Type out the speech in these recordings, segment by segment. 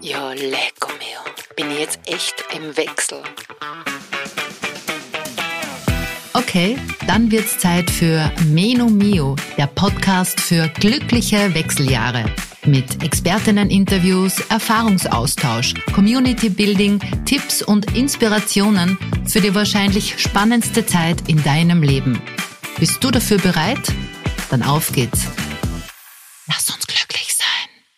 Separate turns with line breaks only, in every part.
Ja, lecco mio. Bin ich jetzt echt im Wechsel.
Okay, dann wird's Zeit für Meno Mio, der Podcast für glückliche Wechseljahre. Mit Expertinnen-Interviews, Erfahrungsaustausch, Community-Building, Tipps und Inspirationen für die wahrscheinlich spannendste Zeit in deinem Leben. Bist du dafür bereit? Dann auf geht's. Lass uns glücklich sein.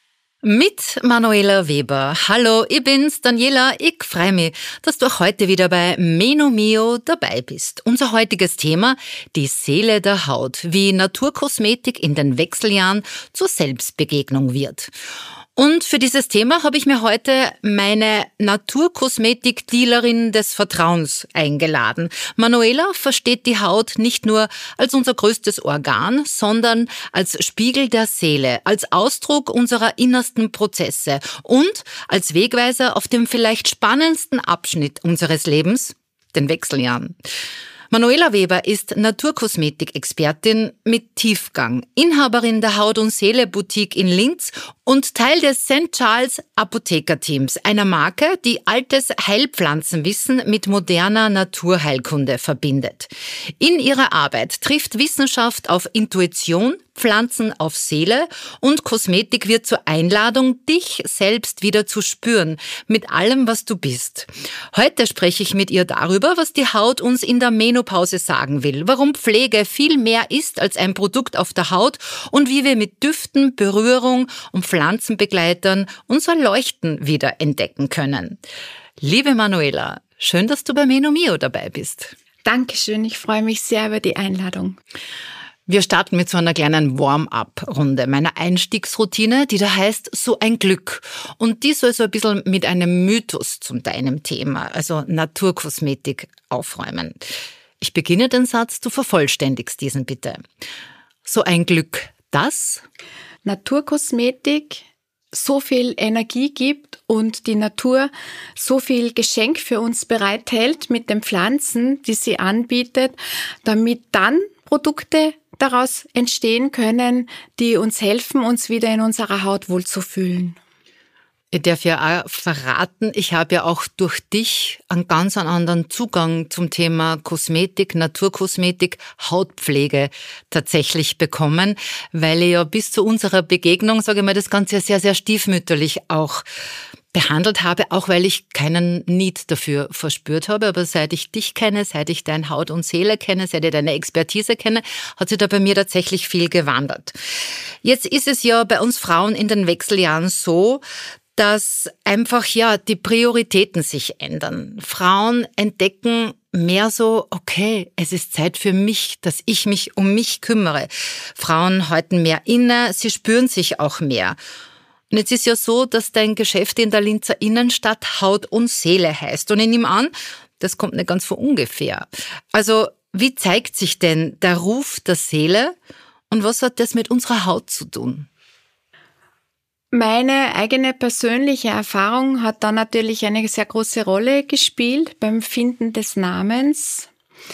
Mit Manuela Weber. Hallo, ich bin's, Daniela. Ich freue mich, dass du auch heute wieder bei Meno Mio dabei bist. Unser heutiges Thema, die Seele der Haut, wie Naturkosmetik in den Wechseljahren zur Selbstbegegnung wird. Und für dieses Thema habe ich mir heute meine Naturkosmetik-Dealerin des Vertrauens eingeladen. Manuela versteht die Haut nicht nur als unser größtes Organ, sondern als Spiegel der Seele, als Ausdruck unserer innersten Prozesse und als Wegweiser auf dem vielleicht spannendsten Abschnitt unseres Lebens, den Wechseljahren. Manuela Weber ist Naturkosmetik-Expertin mit Tiefgang, Inhaberin der Haut- und Seele-Boutique in Linz und Teil des St. Charles Apothekerteams, einer Marke, die altes Heilpflanzenwissen mit moderner Naturheilkunde verbindet. In ihrer Arbeit trifft Wissenschaft auf Intuition, Pflanzen auf Seele und Kosmetik wird zur Einladung, dich selbst wieder zu spüren, mit allem, was du bist. Heute spreche ich mit ihr darüber, was die Haut uns in der Menopause sagen will, warum Pflege viel mehr ist als ein Produkt auf der Haut und wie wir mit Düften, Berührung und Pflanzenbegleitern unser Leuchten wieder entdecken können. Liebe Manuela, schön, dass du bei Meno Mio dabei bist.
Dankeschön, ich freue mich sehr über die Einladung.
Wir starten mit so einer kleinen Warm-up-Runde, meiner Einstiegsroutine, die da heißt, so ein Glück. Und die soll so ein bisschen mit einem Mythos zu deinem Thema, also Naturkosmetik, aufräumen. Ich beginne den Satz, du vervollständigst diesen bitte. So ein Glück, dass
Naturkosmetik so viel Energie gibt und die Natur so viel Geschenk für uns bereithält mit den Pflanzen, die sie anbietet, damit dann Produkte daraus entstehen können, die uns helfen, uns wieder in unserer Haut wohlzufühlen.
Ich darf ja auch verraten, ich habe ja auch durch dich einen ganz anderen Zugang zum Thema Kosmetik, Naturkosmetik, Hautpflege tatsächlich bekommen, weil ich ja bis zu unserer Begegnung, sage ich mal, das Ganze sehr, sehr stiefmütterlich auch behandelt habe, auch weil ich keinen Need dafür verspürt habe. Aber seit ich dich kenne, seit ich dein Haut und Seele kenne, seit ich deine Expertise kenne, hat sich da bei mir tatsächlich viel gewandert. Jetzt ist es ja bei uns Frauen in den Wechseljahren so, dass einfach die Prioritäten sich ändern. Frauen entdecken mehr so, okay, es ist Zeit für mich, dass ich mich um mich kümmere. Frauen halten mehr inne, sie spüren sich auch mehr. Und jetzt ist ja so, dass dein Geschäft in der Linzer Innenstadt Haut und Seele heißt. Und ich nehme an, das kommt nicht ganz von ungefähr. Also, wie zeigt sich denn der Ruf der Seele und was hat das mit unserer Haut zu tun?
Meine eigene persönliche Erfahrung hat da natürlich eine sehr große Rolle gespielt beim Finden des Namens,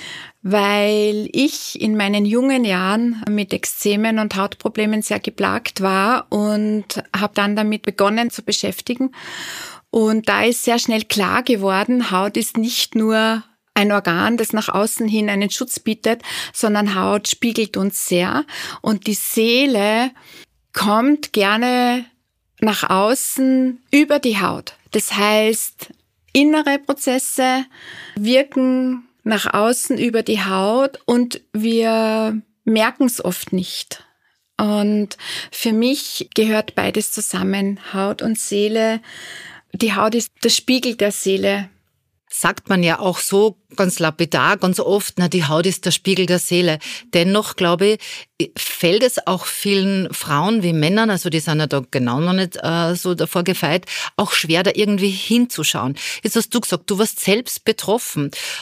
weil ich in meinen jungen Jahren mit Ekzemen und Hautproblemen sehr geplagt war und habe dann damit begonnen zu beschäftigen. Und da ist sehr schnell klar geworden, Haut ist nicht nur ein Organ, das nach außen hin einen Schutz bietet, sondern Haut spiegelt uns sehr. Und die Seele kommt gerne nach außen über die Haut. Das heißt, innere Prozesse wirken nach außen über die Haut und wir merken es oft nicht. Und für mich gehört beides zusammen, Haut und Seele. Die Haut ist der Spiegel der Seele.
Sagt man ja auch so ganz lapidar, ganz oft, die Haut ist der Spiegel der Seele. Dennoch, glaube ich, fällt es auch vielen Frauen wie Männern, also die sind ja da genau noch nicht so davor gefeit, auch schwer, da irgendwie hinzuschauen. Jetzt hast du gesagt, du warst selbst betroffen.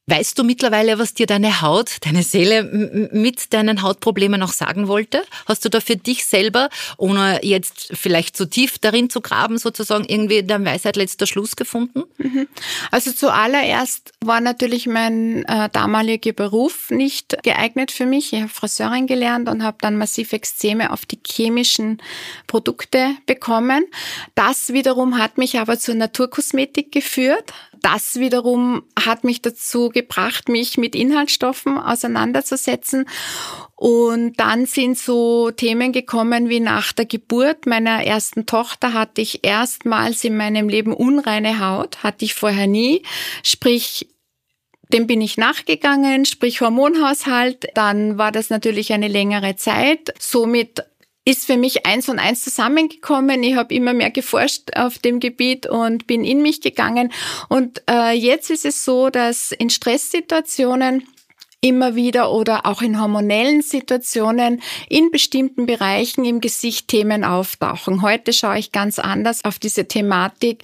Weißt du mittlerweile, was dir deine Haut, deine Seele mit deinen Hautproblemen auch sagen wollte? Hast du da für dich selber, ohne jetzt vielleicht so tief darin zu graben, sozusagen irgendwie der Weisheit letzter Schluss gefunden?
Also zuallererst war natürlich mein damaliger Beruf nicht geeignet für mich. Ich habe Friseurin gelernt und habe dann massiv Ekzeme auf die chemischen Produkte bekommen. Das wiederum hat mich aber zur Naturkosmetik geführt. Das wiederum hat mich dazu gebracht, mich mit Inhaltsstoffen auseinanderzusetzen. Und dann sind so Themen gekommen wie nach der Geburt meiner ersten Tochter hatte ich erstmals in meinem Leben unreine Haut, hatte ich vorher nie. Sprich, dem bin ich nachgegangen, sprich Hormonhaushalt. Dann war das natürlich eine längere Zeit. Somit ist für mich 1 und 1 zusammengekommen. Ich habe immer mehr geforscht auf dem Gebiet und bin in mich gegangen. Und jetzt ist es so, dass in Stresssituationen immer wieder oder auch in hormonellen Situationen in bestimmten Bereichen im Gesicht Themen auftauchen. Heute schaue ich ganz anders auf diese Thematik,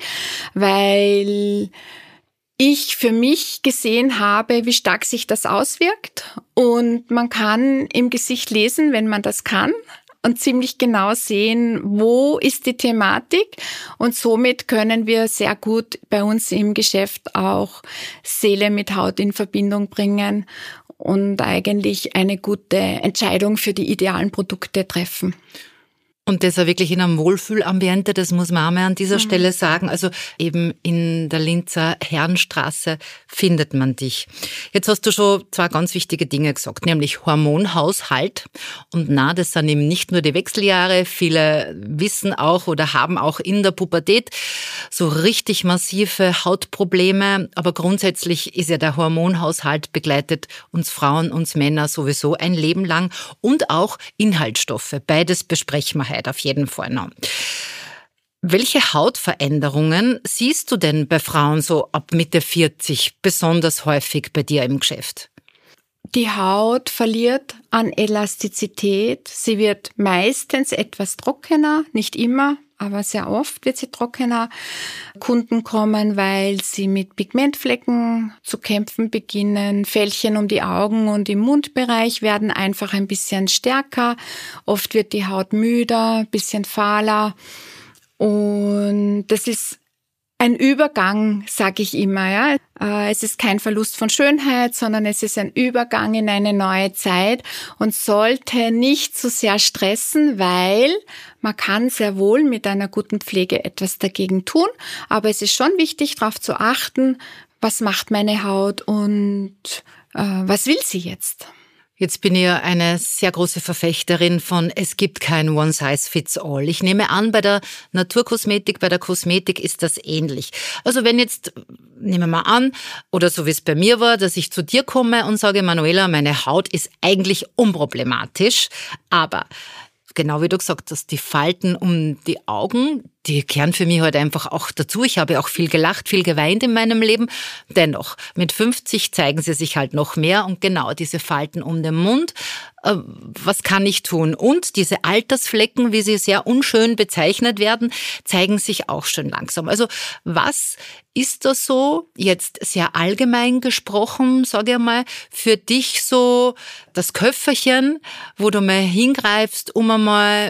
weil ich für mich gesehen habe, wie stark sich das auswirkt. Und man kann im Gesicht lesen, wenn man das kann, und ziemlich genau sehen, wo ist die Thematik. Und somit können wir sehr gut bei uns im Geschäft auch Seele mit Haut in Verbindung bringen und eigentlich eine gute Entscheidung für die idealen Produkte treffen.
Und das auch wirklich in einem Wohlfühlambiente, das muss man auch mal an dieser Stelle sagen. Also eben in der Linzer Herrenstraße findet man dich. Jetzt hast du schon 2 ganz wichtige Dinge gesagt, nämlich Hormonhaushalt. Und das sind eben nicht nur die Wechseljahre. Viele wissen auch oder haben auch in der Pubertät so richtig massive Hautprobleme. Aber grundsätzlich ist ja der Hormonhaushalt begleitet uns Frauen, uns Männer sowieso ein Leben lang. Und auch Inhaltsstoffe. Beides besprechen wir auf jeden Fall noch. Welche Hautveränderungen siehst du denn bei Frauen so ab Mitte 40 besonders häufig bei dir im Geschäft?
Die Haut verliert an Elastizität. Sie wird meistens etwas trockener, nicht immer, aber sehr oft wird sie trockener. Kunden kommen, weil sie mit Pigmentflecken zu kämpfen beginnen. Fältchen um die Augen und im Mundbereich werden einfach ein bisschen stärker. Oft wird die Haut müder, ein bisschen fahler. Und das ist ein Übergang, sage ich immer. Ja. Es ist kein Verlust von Schönheit, sondern es ist ein Übergang in eine neue Zeit und sollte nicht zu sehr stressen, weil man kann sehr wohl mit einer guten Pflege etwas dagegen tun. Aber es ist schon wichtig, darauf zu achten, was macht meine Haut und was will sie jetzt?
Jetzt bin ich ja eine sehr große Verfechterin von, es gibt kein One-Size-Fits-All. Ich nehme an, bei der Naturkosmetik, bei der Kosmetik ist das ähnlich. Also wenn jetzt, nehmen wir mal an, oder so wie es bei mir war, dass ich zu dir komme und sage, Manuela, meine Haut ist eigentlich unproblematisch, aber genau wie du gesagt hast, die Falten um die Augen, die gehören für mich halt einfach auch dazu. Ich habe auch viel gelacht, viel geweint in meinem Leben. Dennoch, mit 50 zeigen sie sich halt noch mehr und genau diese Falten um den Mund. Was kann ich tun? Und diese Altersflecken, wie sie sehr unschön bezeichnet werden, zeigen sich auch schon langsam. Also was ist das so, jetzt sehr allgemein gesprochen, sage ich mal, für dich so das Köfferchen, wo du mal hingreifst, um einmal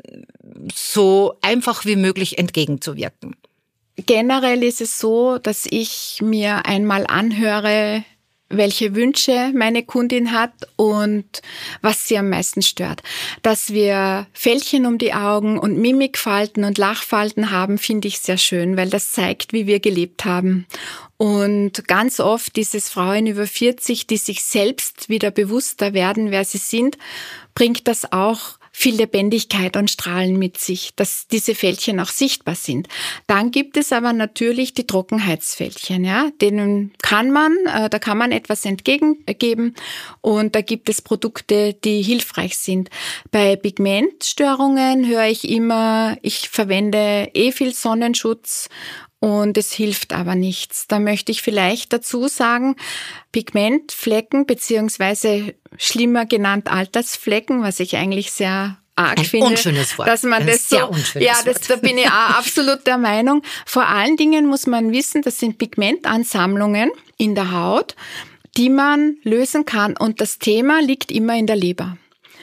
so einfach wie möglich entgegenzuwirken?
Generell ist es so, dass ich mir einmal anhöre, welche Wünsche meine Kundin hat und was sie am meisten stört. Dass wir Fältchen um die Augen und Mimikfalten und Lachfalten haben, finde ich sehr schön, weil das zeigt, wie wir gelebt haben. Und ganz oft ist es Frauen über 40, die sich selbst wieder bewusster werden, wer sie sind, bringt das auch viel Lebendigkeit und Strahlen mit sich, dass diese Fältchen auch sichtbar sind. Dann gibt es aber natürlich die Trockenheitsfältchen, ja, denen da kann man etwas entgegengeben und da gibt es Produkte, die hilfreich sind. Bei Pigmentstörungen höre ich immer, ich verwende viel Sonnenschutz und es hilft aber nichts. Da möchte ich vielleicht dazu sagen, Pigmentflecken beziehungsweise schlimmer genannt Altersflecken, was ich eigentlich sehr arg finde.
Unschönes Wort.
Dass man das so, ja, da bin ich auch absolut der Meinung. Vor allen Dingen muss man wissen, das sind Pigmentansammlungen in der Haut, die man lösen kann. Und das Thema liegt immer in der Leber.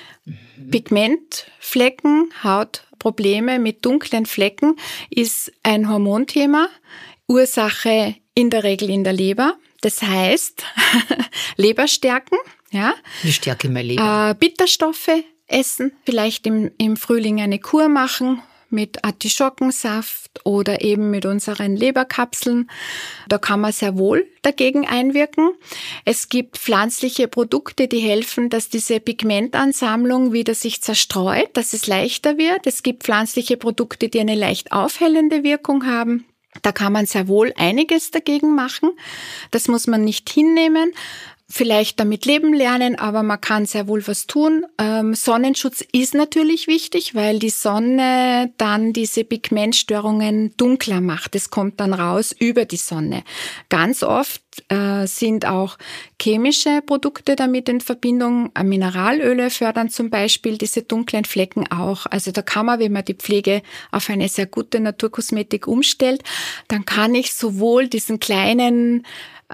Pigmentflecken, Hautprobleme mit dunklen Flecken ist ein Hormonthema. Ursache in der Regel in der Leber. Das heißt, Leber stärken. Ja?
Wie stärke ich meine Leber?
Bitterstoffe essen, vielleicht im Frühling eine Kur machen mit Artischockensaft oder eben mit unseren Leberkapseln. Da kann man sehr wohl dagegen einwirken. Es gibt pflanzliche Produkte, die helfen, dass diese Pigmentansammlung wieder sich zerstreut, dass es leichter wird. Es gibt pflanzliche Produkte, die eine leicht aufhellende Wirkung haben. Da kann man sehr wohl einiges dagegen machen. Das muss man nicht hinnehmen. Vielleicht damit leben lernen, aber man kann sehr wohl was tun. Sonnenschutz ist natürlich wichtig, weil die Sonne dann diese Pigmentstörungen dunkler macht. Es kommt dann raus über die Sonne. Ganz oft sind auch chemische Produkte damit in Verbindung. Mineralöle fördern zum Beispiel diese dunklen Flecken auch. Also da kann man, wenn man die Pflege auf eine sehr gute Naturkosmetik umstellt, dann kann ich sowohl diesen kleinen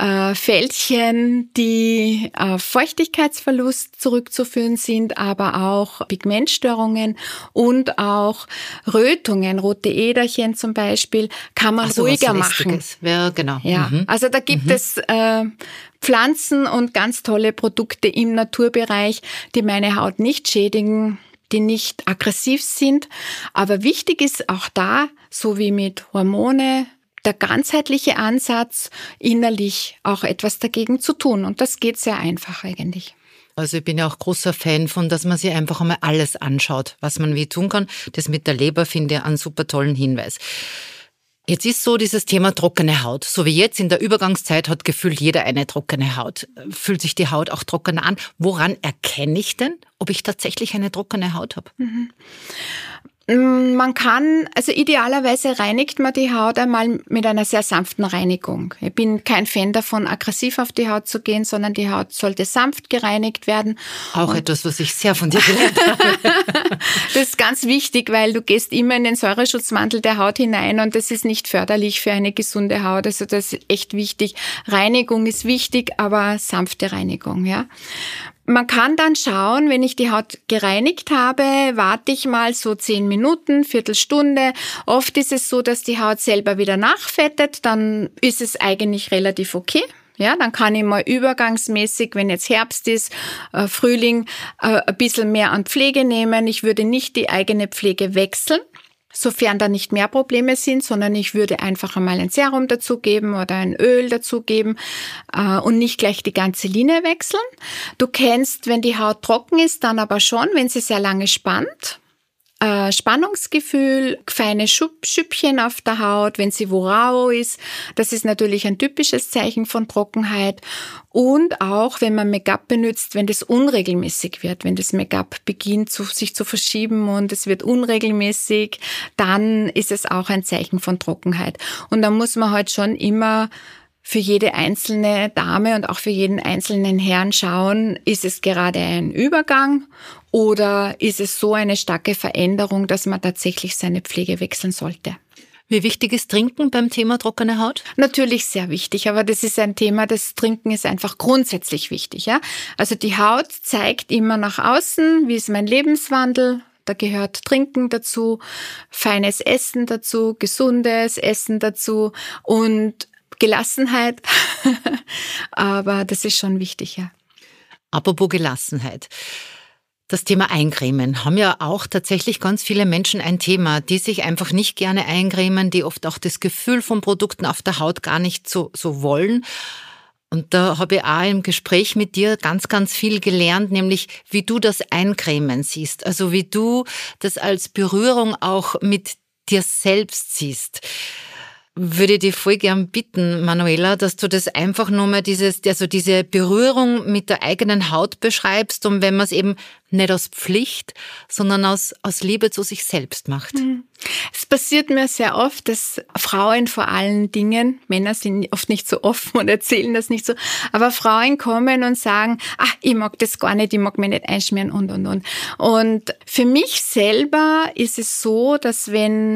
Fältchen, die auf Feuchtigkeitsverlust zurückzuführen sind, aber auch Pigmentstörungen und auch Rötungen, rote Äderchen zum Beispiel, kann man ruhiger machen.
Ja, genau.
Ja, also da gibt es Pflanzen und ganz tolle Produkte im Naturbereich, die meine Haut nicht schädigen, die nicht aggressiv sind. Aber wichtig ist auch da, so wie mit Hormone, der ganzheitliche Ansatz, innerlich auch etwas dagegen zu tun. Und das geht sehr einfach eigentlich.
Also ich bin ja auch großer Fan von, dass man sich einfach einmal alles anschaut, was man wie tun kann. Das mit der Leber finde ich einen super tollen Hinweis. Jetzt ist so dieses Thema trockene Haut. So wie jetzt in der Übergangszeit hat gefühlt jeder eine trockene Haut. Fühlt sich die Haut auch trockener an? Woran erkenne ich denn, ob ich tatsächlich eine trockene Haut habe?
Man kann, also idealerweise reinigt man die Haut einmal mit einer sehr sanften Reinigung. Ich bin kein Fan davon, aggressiv auf die Haut zu gehen, sondern die Haut sollte sanft gereinigt werden.
Auch etwas, was ich sehr von dir gelernt habe.
Das ist ganz wichtig, weil du gehst immer in den Säureschutzmantel der Haut hinein und das ist nicht förderlich für eine gesunde Haut. Also das ist echt wichtig. Reinigung ist wichtig, aber sanfte Reinigung, ja. Man kann dann schauen, wenn ich die Haut gereinigt habe, warte ich mal so 10 Minuten, Viertelstunde. Oft ist es so, dass die Haut selber wieder nachfettet, dann ist es eigentlich relativ okay. Ja, dann kann ich mal übergangsmäßig, wenn jetzt Herbst ist, Frühling, ein bisschen mehr an Pflege nehmen. Ich würde nicht die eigene Pflege wechseln, sofern da nicht mehr Probleme sind, sondern ich würde einfach einmal ein Serum dazugeben oder ein Öl dazugeben und nicht gleich die ganze Linie wechseln. Du kennst, wenn die Haut trocken ist, dann aber schon, wenn sie sehr lange spannt. Spannungsgefühl, feine Schüppchen auf der Haut, wenn sie wo rau ist. Das ist natürlich ein typisches Zeichen von Trockenheit. Und auch, wenn man Make-up benutzt, wenn das unregelmäßig wird, wenn das Make-up beginnt sich zu verschieben und es wird unregelmäßig, dann ist es auch ein Zeichen von Trockenheit. Und da muss man halt schon immer für jede einzelne Dame und auch für jeden einzelnen Herrn schauen, ist es gerade ein Übergang oder ist es so eine starke Veränderung, dass man tatsächlich seine Pflege wechseln sollte.
Wie wichtig ist Trinken beim Thema trockene Haut?
Natürlich sehr wichtig, aber das ist ein Thema, das Trinken ist einfach grundsätzlich wichtig. Ja? Also die Haut zeigt immer nach außen, wie ist mein Lebenswandel. Da gehört Trinken dazu, feines Essen dazu, gesundes Essen dazu und Gelassenheit, aber das ist schon wichtig, ja.
Apropos Gelassenheit. Das Thema Eincremen haben ja auch tatsächlich ganz viele Menschen ein Thema, die sich einfach nicht gerne eincremen, die oft auch das Gefühl von Produkten auf der Haut gar nicht so wollen. Und da habe ich auch im Gespräch mit dir ganz, ganz viel gelernt, nämlich wie du das Eincremen siehst, also wie du das als Berührung auch mit dir selbst siehst. Würde ich dich voll gern bitten, Manuela, dass du das einfach nur mal diese Berührung mit der eigenen Haut beschreibst und wenn man es eben nicht aus Pflicht, sondern aus Liebe zu sich selbst macht.
Es passiert mir sehr oft, dass Frauen vor allen Dingen, Männer sind oft nicht so offen und erzählen das nicht so, aber Frauen kommen und sagen, ich mag das gar nicht, ich mag mich nicht einschmieren und. Und für mich selber ist es so, dass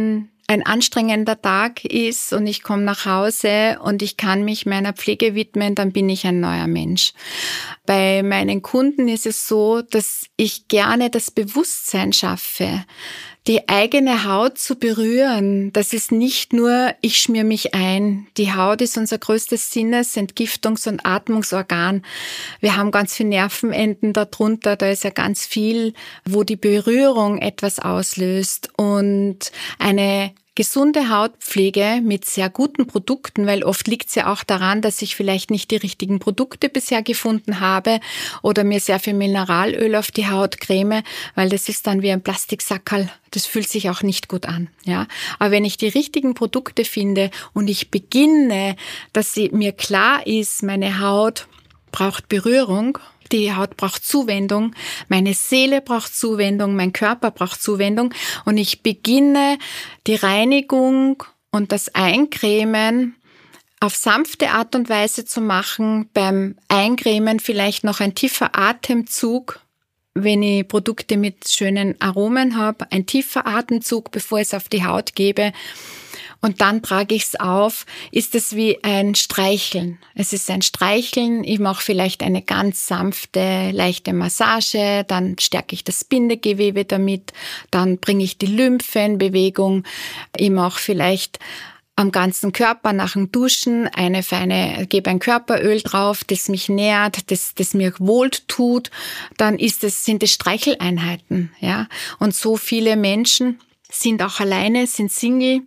ein anstrengender Tag ist und ich komme nach Hause und ich kann mich meiner Pflege widmen, dann bin ich ein neuer Mensch. Bei meinen Kunden ist es so, dass ich gerne das Bewusstsein schaffe, die eigene Haut zu berühren. Das ist nicht nur, ich schmier mich ein. Die Haut ist unser größtes Entgiftungs- und Atmungsorgan. Wir haben ganz viele Nervenenden darunter. Da ist ja ganz viel, wo die Berührung etwas auslöst. Und eine gesunde Hautpflege mit sehr guten Produkten, weil oft liegt es ja auch daran, dass ich vielleicht nicht die richtigen Produkte bisher gefunden habe oder mir sehr viel Mineralöl auf die Haut creme, weil das ist dann wie ein Plastiksackerl. Das fühlt sich auch nicht gut an, ja. Aber wenn ich die richtigen Produkte finde und ich beginne, dass mir klar ist, meine Haut braucht Berührung, die Haut braucht Zuwendung, meine Seele braucht Zuwendung, mein Körper braucht Zuwendung und ich beginne die Reinigung und das Eincremen auf sanfte Art und Weise zu machen. Beim Eincremen vielleicht noch ein tiefer Atemzug, wenn ich Produkte mit schönen Aromen habe, ein tiefer Atemzug, bevor ich es auf die Haut gebe. Und dann trage ich es auf, ist es wie ein Streicheln. Es ist ein Streicheln, ich mache vielleicht eine ganz sanfte, leichte Massage, dann stärke ich das Bindegewebe damit, dann bringe ich die Lymphe in Bewegung, ich mache vielleicht am ganzen Körper nach dem Duschen gebe ein Körperöl drauf, das mich nährt, das mir wohl tut, dann sind es Streicheleinheiten, ja. Und so viele Menschen sind auch alleine, sind Single.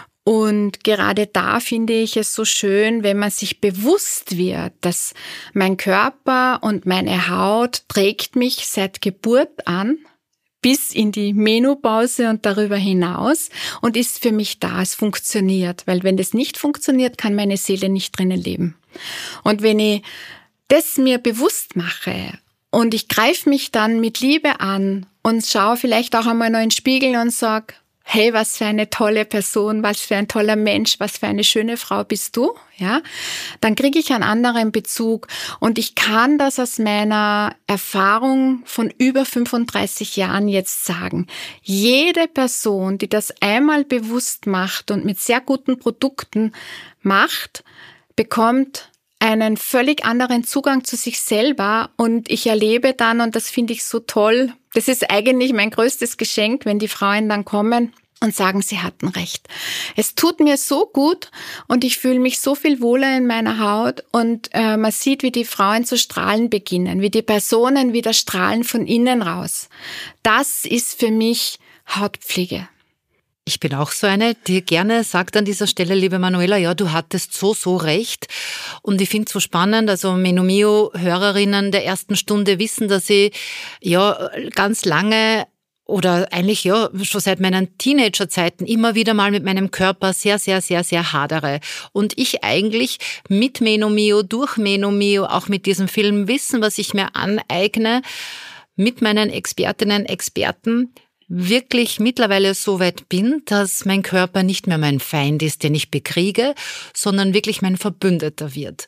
Und gerade da finde ich es so schön, wenn man sich bewusst wird, dass mein Körper und meine Haut trägt mich seit Geburt an bis in die Menopause und darüber hinaus und ist für mich da, es funktioniert. Weil wenn das nicht funktioniert, kann meine Seele nicht drinnen leben. Und wenn ich das mir bewusst mache und ich greife mich dann mit Liebe an und schaue vielleicht auch einmal noch in den Spiegel und sage, hey, was für eine tolle Person, was für ein toller Mensch, was für eine schöne Frau bist du, ja? Dann kriege ich einen anderen Bezug und ich kann das aus meiner Erfahrung von über 35 Jahren jetzt sagen. Jede Person, die das einmal bewusst macht und mit sehr guten Produkten macht, bekommt einen völlig anderen Zugang zu sich selber und ich erlebe dann, und das finde ich so toll, das ist eigentlich mein größtes Geschenk, wenn die Frauen dann kommen und sagen, sie hatten recht. Es tut mir so gut und ich fühle mich so viel wohler in meiner Haut und man sieht, wie die Frauen zu strahlen beginnen, wie die Personen wieder strahlen von innen raus. Das ist für mich Hautpflege.
Ich bin auch so eine, die gerne sagt an dieser Stelle, liebe Manuela, ja, du hattest so recht. Und ich finde es so spannend, also Menomio-Hörerinnen der ersten Stunde wissen, dass ich ja ganz lange oder eigentlich ja schon seit meinen Teenagerzeiten immer wieder mal mit meinem Körper sehr hadere. Und ich eigentlich mit Menomio, durch Menomio, auch mit diesem Film Wissen, was ich mir aneigne, mit meinen Expertinnen, Experten, wirklich mittlerweile so weit bin, dass mein Körper nicht mehr mein Feind ist, den ich bekriege, sondern wirklich mein Verbündeter wird.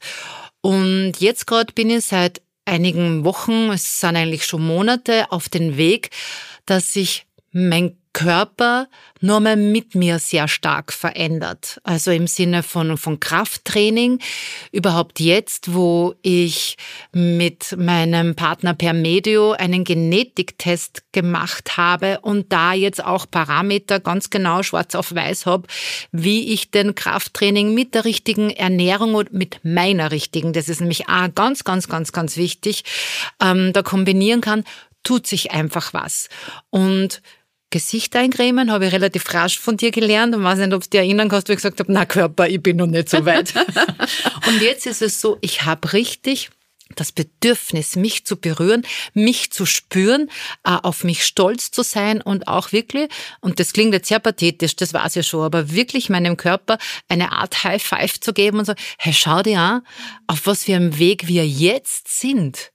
Und jetzt gerade bin ich seit einigen Wochen, es sind eigentlich schon Monate, auf den Weg, dass sich mein Körper nur mal mit mir sehr stark verändert. Also im Sinne von Krafttraining. Überhaupt jetzt, wo ich mit meinem Partner per Medio einen Genetiktest gemacht habe und da jetzt auch Parameter ganz genau schwarz auf weiß habe, wie ich den Krafttraining mit der richtigen Ernährung und mit meiner richtigen, das ist nämlich auch ganz wichtig, da kombinieren kann, tut sich einfach was. Und Gesicht eincremen habe ich relativ rasch von dir gelernt und weiß nicht, ob du dich erinnern kannst, wo ich gesagt habe, na Körper, ich bin noch nicht so weit. Und jetzt ist es so, ich habe richtig das Bedürfnis, mich zu berühren, mich zu spüren, auf mich stolz zu sein und auch wirklich, und das klingt jetzt sehr pathetisch, das weiß ich schon, aber wirklich meinem Körper eine Art High Five zu geben und so, hey, schau dir an, auf was für einem Weg wir jetzt sind.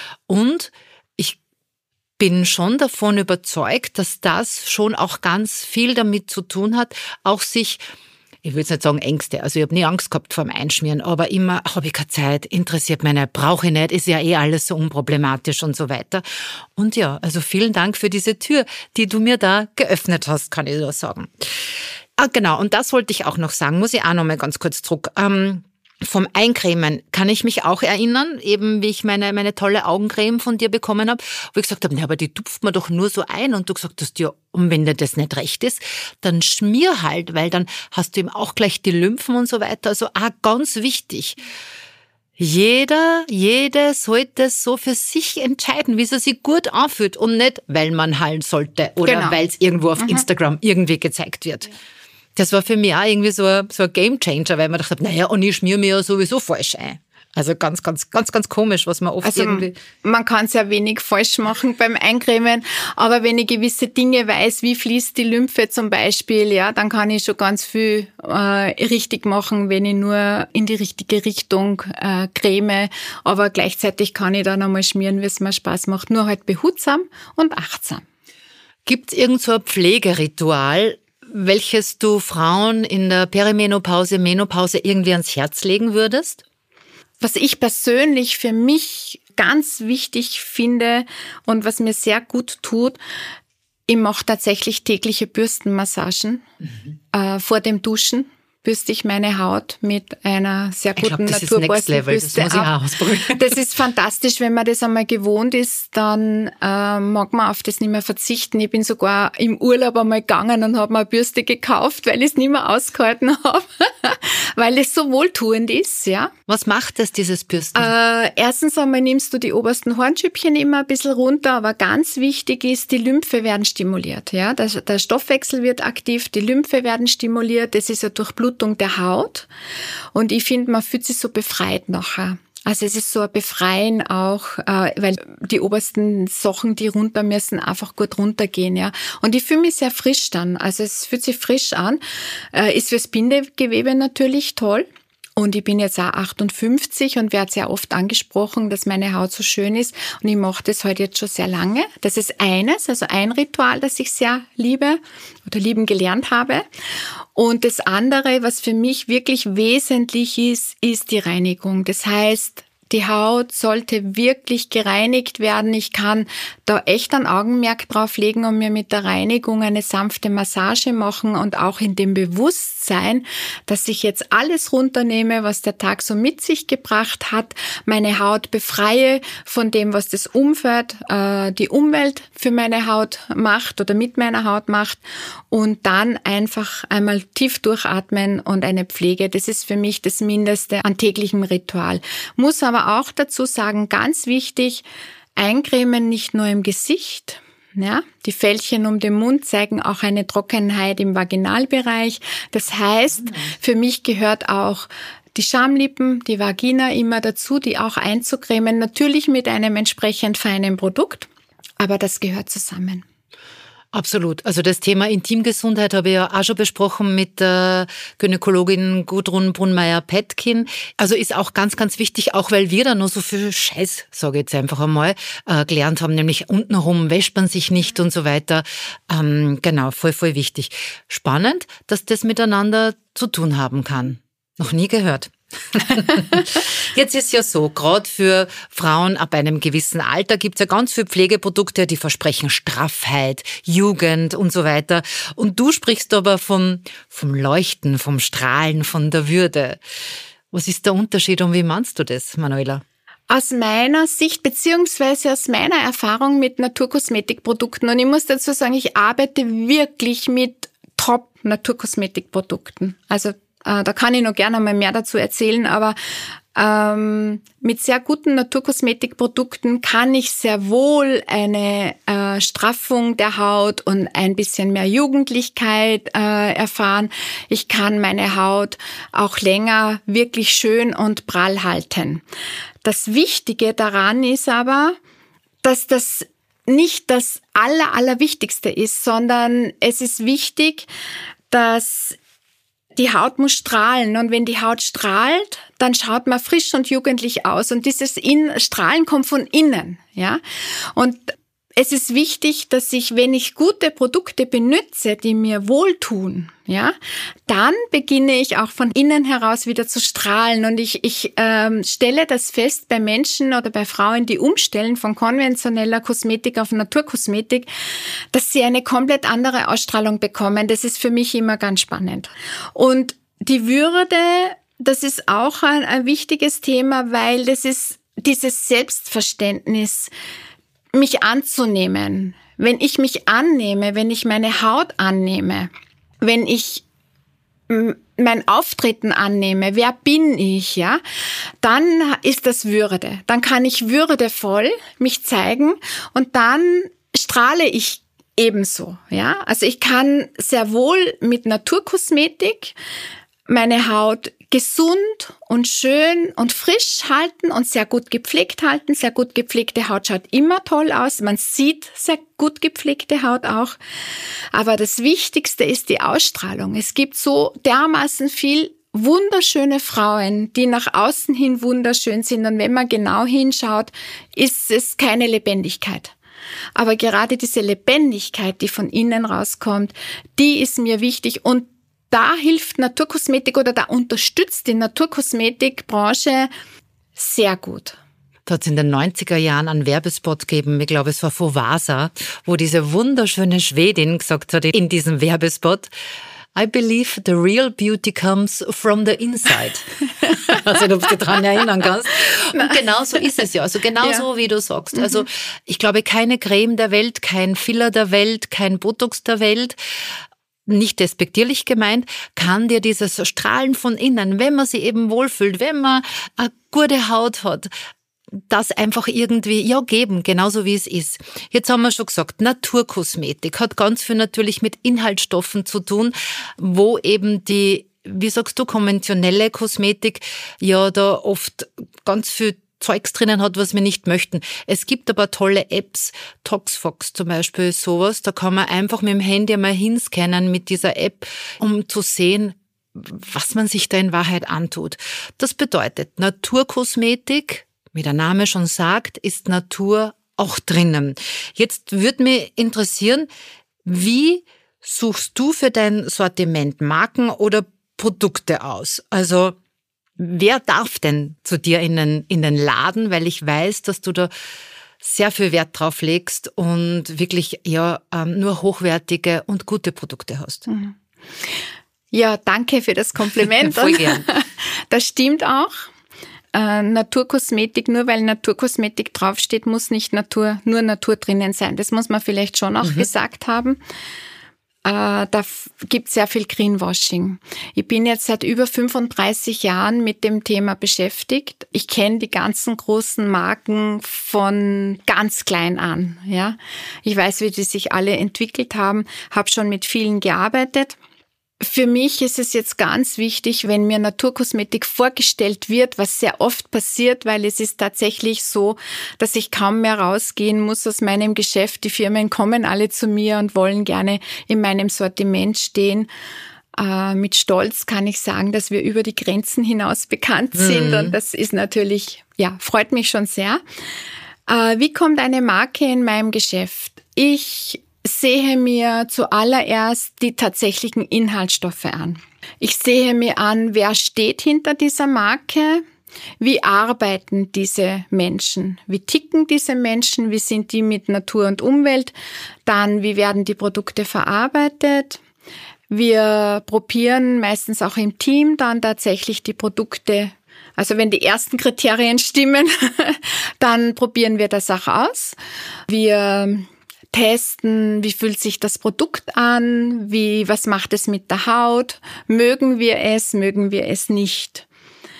Und ich bin schon davon überzeugt, dass das schon auch ganz viel damit zu tun hat, auch sich, ich will jetzt nicht sagen Ängste, also ich habe nie Angst gehabt vor dem Einschmieren, aber immer, habe ich keine Zeit, interessiert mich nicht, brauche ich nicht, ist ja eh alles so unproblematisch und so weiter. Und ja, also vielen Dank für diese Tür, die du mir da geöffnet hast, kann ich nur sagen. Genau, und das wollte ich auch noch sagen, muss ich auch noch mal ganz kurz zurück. Vom Eincremen kann ich mich auch erinnern, eben wie ich meine tolle Augencreme von dir bekommen habe, wo ich gesagt habe, aber die tupft man doch nur so ein und du gesagt hast, ja, und wenn dir das nicht recht ist, dann schmier halt, weil dann hast du eben auch gleich die Lymphen und so weiter. Also ganz wichtig. Jede sollte so für sich entscheiden, wie sie sich gut anfühlt und nicht, weil man heilen sollte oder weil es irgendwo auf Instagram irgendwie gezeigt wird. Ja. Das war für mich auch irgendwie so ein Gamechanger, weil man dachte, und ich schmier mir ja sowieso falsch ein. Also ganz komisch, was man oft irgendwie...
Man kann sehr wenig falsch machen beim Eincremen, aber wenn ich gewisse Dinge weiß, wie fließt die Lymphe zum Beispiel, ja, dann kann ich schon ganz viel richtig machen, wenn ich nur in die richtige Richtung creme, aber gleichzeitig kann ich dann einmal schmieren, wie es mir Spaß macht, nur halt behutsam und achtsam.
Gibt es irgend so ein Pflegeritual, welches du Frauen in der Perimenopause, Menopause irgendwie ans Herz legen würdest?
Was ich persönlich für mich ganz wichtig finde und was mir sehr gut tut, ich mache tatsächlich tägliche Bürstenmassagen vor dem Duschen. Bürste ich meine Haut mit einer sehr guten Naturborstenbürste ab. Das muss ich auch ausprobieren. Das ist fantastisch, wenn man das einmal gewohnt ist, dann mag man auf das nicht mehr verzichten. Ich bin sogar im Urlaub einmal gegangen und habe mir eine Bürste gekauft, weil ich es nicht mehr ausgehalten habe, weil es so wohltuend ist. Ja.
Was macht das, dieses Bürsten?
Erstens einmal nimmst du die obersten Hornschüppchen immer ein bisschen runter, aber ganz wichtig ist, die Lymphe werden stimuliert. Ja. Der Stoffwechsel wird aktiv, die Lymphe werden stimuliert, das ist ja Durchblutung der Haut und ich finde, man fühlt sich so befreit nachher. Also es ist so ein Befreien auch, weil die obersten Sachen, die runter müssen, einfach gut runtergehen, ja. Und ich fühle mich sehr frisch dann, also es fühlt sich frisch an, ist fürs Bindegewebe natürlich toll. Und ich bin jetzt auch 58 und werde sehr oft angesprochen, dass meine Haut so schön ist. Und ich mache das halt jetzt schon sehr lange. Das ist ein Ritual, das ich sehr liebe oder lieben gelernt habe. Und das andere, was für mich wirklich wesentlich ist, ist die Reinigung. Das heißt, die Haut sollte wirklich gereinigt werden. Ich kann da echt ein Augenmerk drauf legen und mir mit der Reinigung eine sanfte Massage machen und auch in dem Bewusstsein, dass ich jetzt alles runternehme, was der Tag so mit sich gebracht hat, meine Haut befreie von dem, was das Umfeld, die Umwelt für meine Haut macht oder mit meiner Haut macht und dann einfach einmal tief durchatmen und eine Pflege. Das ist für mich das Mindeste an täglichem Ritual. Muss aber auch dazu sagen, ganz wichtig, eincremen nicht nur im Gesicht. Ja, die Fältchen um den Mund zeigen auch eine Trockenheit im Vaginalbereich. Das heißt, für mich gehört auch die Schamlippen, die Vagina immer dazu, die auch einzucremen. Natürlich mit einem entsprechend feinen Produkt, aber das gehört zusammen.
Absolut. Also das Thema Intimgesundheit habe ich ja auch schon besprochen mit der Gynäkologin Gudrun Brunmeier-Petkin. Also ist auch ganz, ganz wichtig, auch weil wir da noch so viel Scheiß, sage ich jetzt einfach einmal, gelernt haben, nämlich untenrum wäscht man sich nicht und so weiter. Genau, voll wichtig. Spannend, dass das miteinander zu tun haben kann. Noch nie gehört. Jetzt ist ja so, gerade für Frauen ab einem gewissen Alter gibt's ja ganz viele Pflegeprodukte, die versprechen Straffheit, Jugend und so weiter. Und du sprichst aber vom Leuchten, vom Strahlen, von der Würde. Was ist der Unterschied und wie meinst du das, Manuela?
Aus meiner Sicht beziehungsweise aus meiner Erfahrung mit Naturkosmetikprodukten, und ich muss dazu sagen, ich arbeite wirklich mit Top-Naturkosmetikprodukten. Also da kann ich noch gerne mal mehr dazu erzählen, aber mit sehr guten Naturkosmetikprodukten kann ich sehr wohl eine Straffung der Haut und ein bisschen mehr Jugendlichkeit erfahren. Ich kann meine Haut auch länger wirklich schön und prall halten. Das Wichtige daran ist aber, dass das nicht das Allerwichtigste ist, sondern es ist wichtig, dass die Haut muss strahlen und wenn die Haut strahlt, dann schaut man frisch und jugendlich aus und dieses Strahlen kommt von innen, ja. Und es ist wichtig, dass ich, wenn ich gute Produkte benutze, die mir wohltun, ja, dann beginne ich auch von innen heraus wieder zu strahlen. Und ich stelle das fest bei Menschen oder bei Frauen, die umstellen von konventioneller Kosmetik auf Naturkosmetik, dass sie eine komplett andere Ausstrahlung bekommen. Das ist für mich immer ganz spannend. Und die Würde, das ist auch ein wichtiges Thema, weil das ist dieses Selbstverständnis, mich anzunehmen. Wenn ich mich annehme, wenn ich meine Haut annehme, wenn ich mein Auftreten annehme, wer bin ich, ja, dann ist das Würde. Dann kann ich würdevoll mich zeigen und dann strahle ich ebenso, ja. Also ich kann sehr wohl mit Naturkosmetik meine Haut gesund und schön und frisch halten und sehr gut gepflegt halten. Sehr gut gepflegte Haut schaut immer toll aus. Man sieht sehr gut gepflegte Haut auch. Aber das Wichtigste ist die Ausstrahlung. Es gibt so dermaßen viel wunderschöne Frauen, die nach außen hin wunderschön sind. Und wenn man genau hinschaut, ist es keine Lebendigkeit. Aber gerade diese Lebendigkeit, die von innen rauskommt, die ist mir wichtig. Und da hilft Naturkosmetik oder da unterstützt die Naturkosmetikbranche sehr gut.
Da hat es in den 90er Jahren einen Werbespot gegeben, ich glaube es war Fovasa, wo diese wunderschöne Schwedin gesagt hat in diesem Werbespot, I believe the real beauty comes from the inside. Also, ob du dich daran erinnern kannst. Und genau so ist es ja. Also genau so, wie du sagst. Also ich glaube, keine Creme der Welt, kein Filler der Welt, kein Botox der Welt, nicht despektierlich gemeint, kann dir dieses Strahlen von innen, wenn man sich eben wohlfühlt, wenn man eine gute Haut hat, das einfach irgendwie geben, genauso wie es ist. Jetzt haben wir schon gesagt, Naturkosmetik hat ganz viel natürlich mit Inhaltsstoffen zu tun, wo eben die, wie sagst du, konventionelle Kosmetik ja da oft ganz viel Zeugs drinnen hat, was wir nicht möchten. Es gibt aber tolle Apps, Toxfox zum Beispiel, sowas, da kann man einfach mit dem Handy mal hinscannen mit dieser App, um zu sehen, was man sich da in Wahrheit antut. Das bedeutet, Naturkosmetik, wie der Name schon sagt, ist Natur auch drinnen. Jetzt würde mich interessieren, wie suchst du für dein Sortiment Marken oder Produkte aus? Also wer darf denn zu dir in den Laden? Weil ich weiß, dass du da sehr viel Wert drauf legst und wirklich nur hochwertige und gute Produkte hast.
Ja, danke für das Kompliment.
Voll gern.
Das stimmt auch. Naturkosmetik, nur weil Naturkosmetik draufsteht, muss nicht nur Natur drinnen sein. Das muss man vielleicht schon auch gesagt haben. Da gibt es sehr viel Greenwashing. Ich bin jetzt seit über 35 Jahren mit dem Thema beschäftigt. Ich kenne die ganzen großen Marken von ganz klein an. Ja, ich weiß, wie die sich alle entwickelt haben, habe schon mit vielen gearbeitet. Für mich ist es jetzt ganz wichtig, wenn mir Naturkosmetik vorgestellt wird, was sehr oft passiert, weil es ist tatsächlich so, dass ich kaum mehr rausgehen muss aus meinem Geschäft. Die Firmen kommen alle zu mir und wollen gerne in meinem Sortiment stehen. Mit Stolz kann ich sagen, dass wir über die Grenzen hinaus bekannt sind und das ist natürlich, freut mich schon sehr. Wie kommt eine Marke in meinem Geschäft? Ich sehe mir zuallererst die tatsächlichen Inhaltsstoffe an. Ich sehe mir an, wer steht hinter dieser Marke, wie arbeiten diese Menschen, wie ticken diese Menschen, wie sind die mit Natur und Umwelt, dann wie werden die Produkte verarbeitet. Wir probieren meistens auch im Team dann tatsächlich die Produkte. Also wenn die ersten Kriterien stimmen, dann probieren wir das auch aus. Wir testen, wie fühlt sich das Produkt an, was macht es mit der Haut, mögen wir es nicht.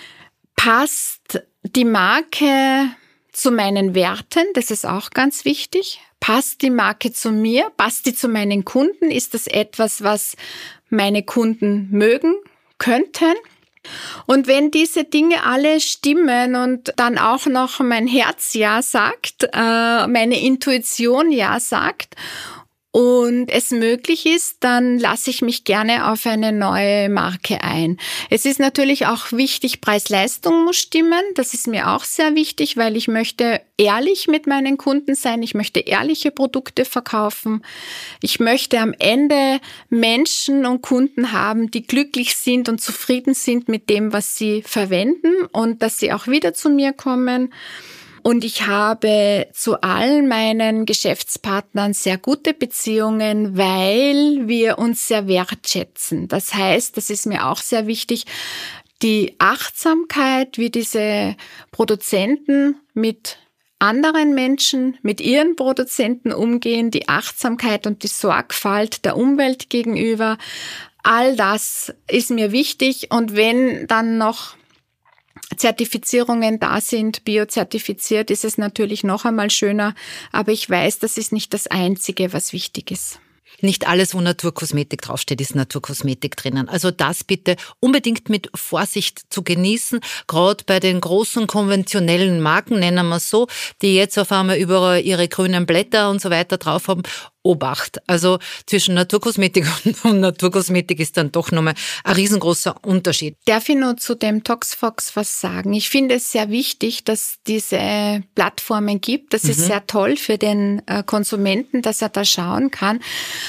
Passt die Marke zu meinen Werten, das ist auch ganz wichtig. Passt die Marke zu mir, passt die zu meinen Kunden, ist das etwas, was meine Kunden mögen könnten? Und wenn diese Dinge alle stimmen und dann auch noch mein Herz ja sagt, meine Intuition ja sagt und es möglich ist, dann lasse ich mich gerne auf eine neue Marke ein. Es ist natürlich auch wichtig, Preis-Leistung muss stimmen. Das ist mir auch sehr wichtig, weil ich möchte ehrlich mit meinen Kunden sein. Ich möchte ehrliche Produkte verkaufen. Ich möchte am Ende Menschen und Kunden haben, die glücklich sind und zufrieden sind mit dem, was sie verwenden und dass sie auch wieder zu mir kommen. Und ich habe zu all meinen Geschäftspartnern sehr gute Beziehungen, weil wir uns sehr wertschätzen. Das heißt, das ist mir auch sehr wichtig, die Achtsamkeit, wie diese Produzenten mit anderen Menschen, mit ihren Produzenten umgehen, die Achtsamkeit und die Sorgfalt der Umwelt gegenüber, all das ist mir wichtig. Und wenn dann noch Zertifizierungen da sind, biozertifiziert, ist es natürlich noch einmal schöner. Aber ich weiß, das ist nicht das Einzige, was wichtig ist.
Nicht alles, wo Naturkosmetik draufsteht, ist Naturkosmetik drinnen. Also das bitte unbedingt mit Vorsicht zu genießen, gerade bei den großen konventionellen Marken, nennen wir es so, die jetzt auf einmal überall ihre grünen Blätter und so weiter drauf haben. Obacht. Also zwischen Naturkosmetik und Naturkosmetik ist dann doch nochmal ein riesengroßer Unterschied.
Darf ich nur zu dem Toxfox was sagen? Ich finde es sehr wichtig, dass diese Plattformen gibt. Das ist sehr toll für den Konsumenten, dass er da schauen kann.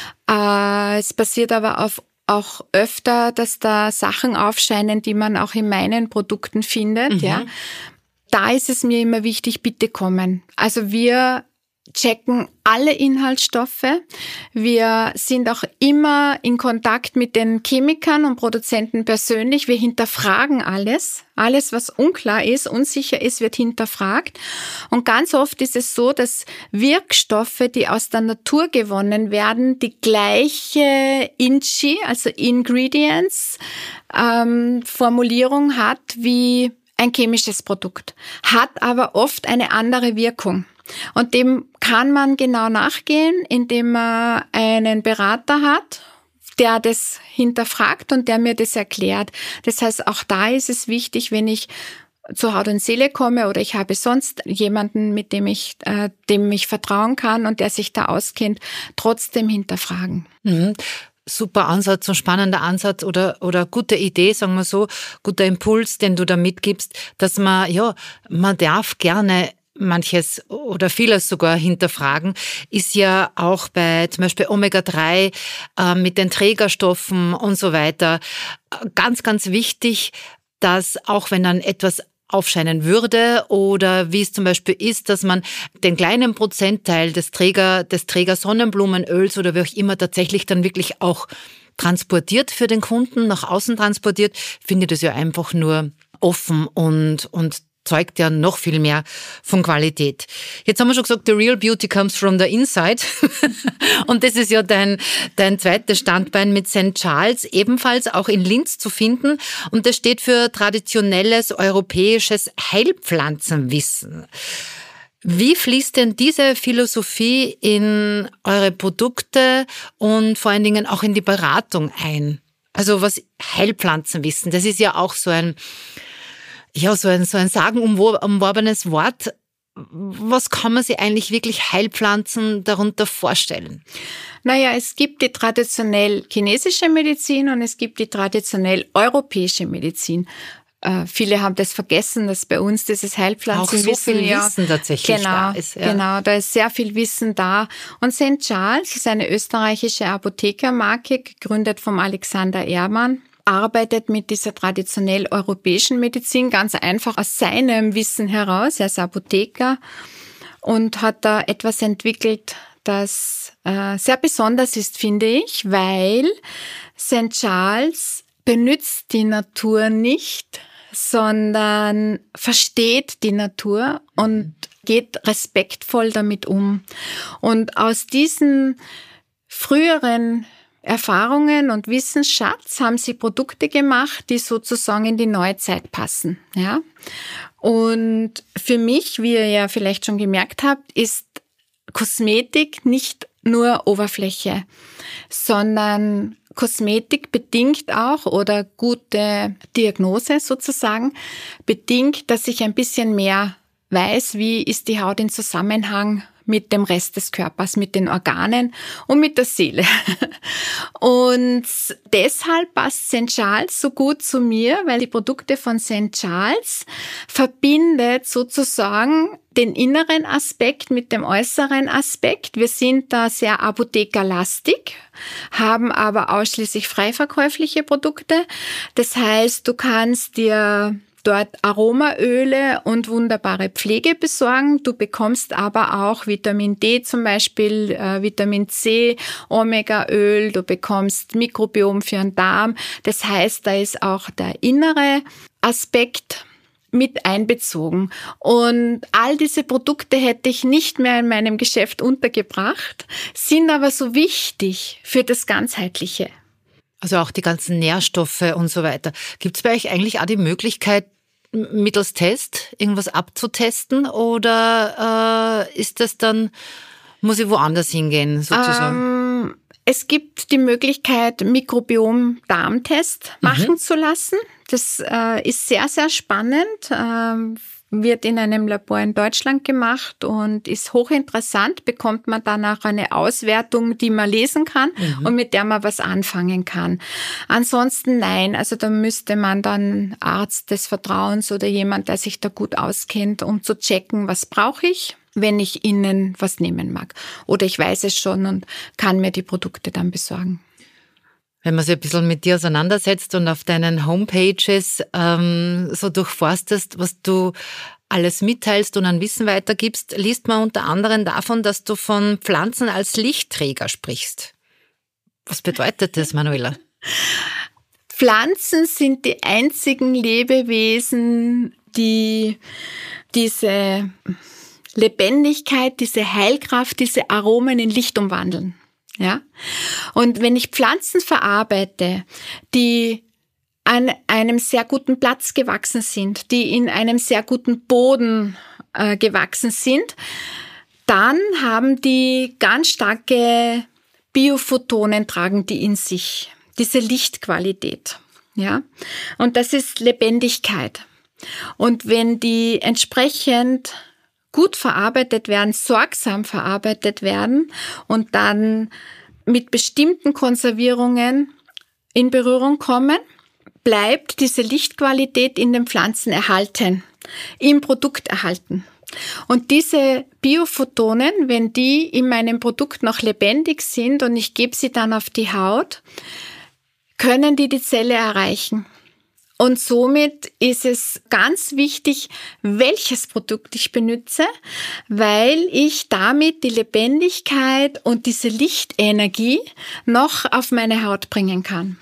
Es passiert aber auch öfter, dass da Sachen aufscheinen, die man auch in meinen Produkten findet. Ja. Da ist es mir immer wichtig, bitte kommen. Also wir checken alle Inhaltsstoffe. Wir sind auch immer in Kontakt mit den Chemikern und Produzenten persönlich. Wir hinterfragen alles. Alles, was unklar ist, unsicher ist, wird hinterfragt. Und ganz oft ist es so, dass Wirkstoffe, die aus der Natur gewonnen werden, die gleiche INCI, also Ingredients, Formulierung hat wie ein chemisches Produkt, hat aber oft eine andere Wirkung. Und dem kann man genau nachgehen, indem man einen Berater hat, der das hinterfragt und der mir das erklärt. Das heißt, auch da ist es wichtig, wenn ich zu Haut und Seele komme oder ich habe sonst jemanden, mit dem ich vertrauen kann und der sich da auskennt, trotzdem hinterfragen.
Super Ansatz, so spannender Ansatz oder gute Idee, sagen wir so, guter Impuls, den du da mitgibst, dass man darf gerne manches oder vieles sogar hinterfragen, ist ja auch bei zum Beispiel Omega-3 mit den Trägerstoffen und so weiter ganz, ganz wichtig, dass auch wenn dann etwas aufscheinen würde oder wie es zum Beispiel ist, dass man den kleinen Prozentteil des Träger Sonnenblumenöls oder wie auch immer tatsächlich dann wirklich auch transportiert für den Kunden, nach außen transportiert, finde ich das ja einfach nur offen und zeugt ja noch viel mehr von Qualität. Jetzt haben wir schon gesagt, the real beauty comes from the inside. Und das ist ja dein zweites Standbein mit St. Charles, ebenfalls auch in Linz zu finden. Und das steht für traditionelles europäisches Heilpflanzenwissen. Wie fließt denn diese Philosophie in eure Produkte und vor allen Dingen auch in die Beratung ein? Also was Heilpflanzenwissen, das ist ja auch so ein sagenumworbenes Wort. Was kann man sich eigentlich wirklich Heilpflanzen darunter vorstellen?
Naja, es gibt die traditionell chinesische Medizin und es gibt die traditionell europäische Medizin. Viele haben das vergessen, dass bei uns dieses Heilpflanzenwissen
auch so viel Wissen tatsächlich da ist. Ja.
Genau, da ist sehr viel Wissen da. Und St. Charles ist eine österreichische Apothekermarke, gegründet vom Alexander Ehrmann, arbeitet mit dieser traditionell europäischen Medizin ganz einfach aus seinem Wissen heraus. Er ist Apotheker und hat da etwas entwickelt, das sehr besonders ist, finde ich, weil St. Charles benutzt die Natur nicht, sondern versteht die Natur und geht respektvoll damit um. Und aus diesen früheren Erfahrungen und Wissensschatz haben sie Produkte gemacht, die sozusagen in die Neuzeit passen. Ja? Und für mich, wie ihr ja vielleicht schon gemerkt habt, ist Kosmetik nicht nur Oberfläche, sondern Kosmetik bedingt auch, oder gute Diagnose sozusagen, bedingt, dass ich ein bisschen mehr weiß, wie ist die Haut in Zusammenhang mit dem Rest des Körpers, mit den Organen und mit der Seele. Und deshalb passt St. Charles so gut zu mir, weil die Produkte von St. Charles verbindet sozusagen den inneren Aspekt mit dem äußeren Aspekt. Wir sind da sehr apothekerlastig, haben aber ausschließlich freiverkäufliche Produkte. Das heißt, du kannst dir dort Aromaöle und wunderbare Pflege besorgen. Du bekommst aber auch Vitamin D zum Beispiel, Vitamin C, Omegaöl, du bekommst Mikrobiom für den Darm. Das heißt, da ist auch der innere Aspekt mit einbezogen. Und all diese Produkte hätte ich nicht mehr in meinem Geschäft untergebracht, sind aber so wichtig für das Ganzheitliche.
Also auch die ganzen Nährstoffe und so weiter. Gibt es bei euch eigentlich auch die Möglichkeit, mittels Test irgendwas abzutesten oder ist das dann, muss ich woanders hingehen sozusagen?
Es gibt die Möglichkeit, Mikrobiom-Darmtest machen zu lassen. Das ist sehr, sehr spannend. Wird in einem Labor in Deutschland gemacht und ist hochinteressant, bekommt man danach eine Auswertung, die man lesen kann und mit der man was anfangen kann. Ansonsten nein, also da müsste man dann Arzt des Vertrauens oder jemand, der sich da gut auskennt, um zu checken, was brauche ich, wenn ich Ihnen was nehmen mag. Oder ich weiß es schon und kann mir die Produkte dann besorgen.
Wenn man sich ein bisschen mit dir auseinandersetzt und auf deinen Homepages so durchforstest, was du alles mitteilst und an Wissen weitergibst, liest man unter anderem davon, dass du von Pflanzen als Lichtträger sprichst. Was bedeutet das, Manuela?
Pflanzen sind die einzigen Lebewesen, die diese Lebendigkeit, diese Heilkraft, diese Aromen in Licht umwandeln. Ja? Und wenn ich Pflanzen verarbeite, die an einem sehr guten Platz gewachsen sind, die in einem sehr guten Boden gewachsen sind, dann haben die ganz starke Biophotonen, tragen die in sich, diese Lichtqualität. Ja? Und das ist Lebendigkeit. Und wenn die entsprechend gut verarbeitet werden, sorgsam verarbeitet werden und dann mit bestimmten Konservierungen in Berührung kommen, bleibt diese Lichtqualität in den Pflanzen erhalten, im Produkt erhalten. Und diese Biophotonen, wenn die in meinem Produkt noch lebendig sind und ich gebe sie dann auf die Haut, können die Zelle erreichen. Und somit ist es ganz wichtig, welches Produkt ich benutze, weil ich damit die Lebendigkeit und diese Lichtenergie noch auf meine Haut bringen kann.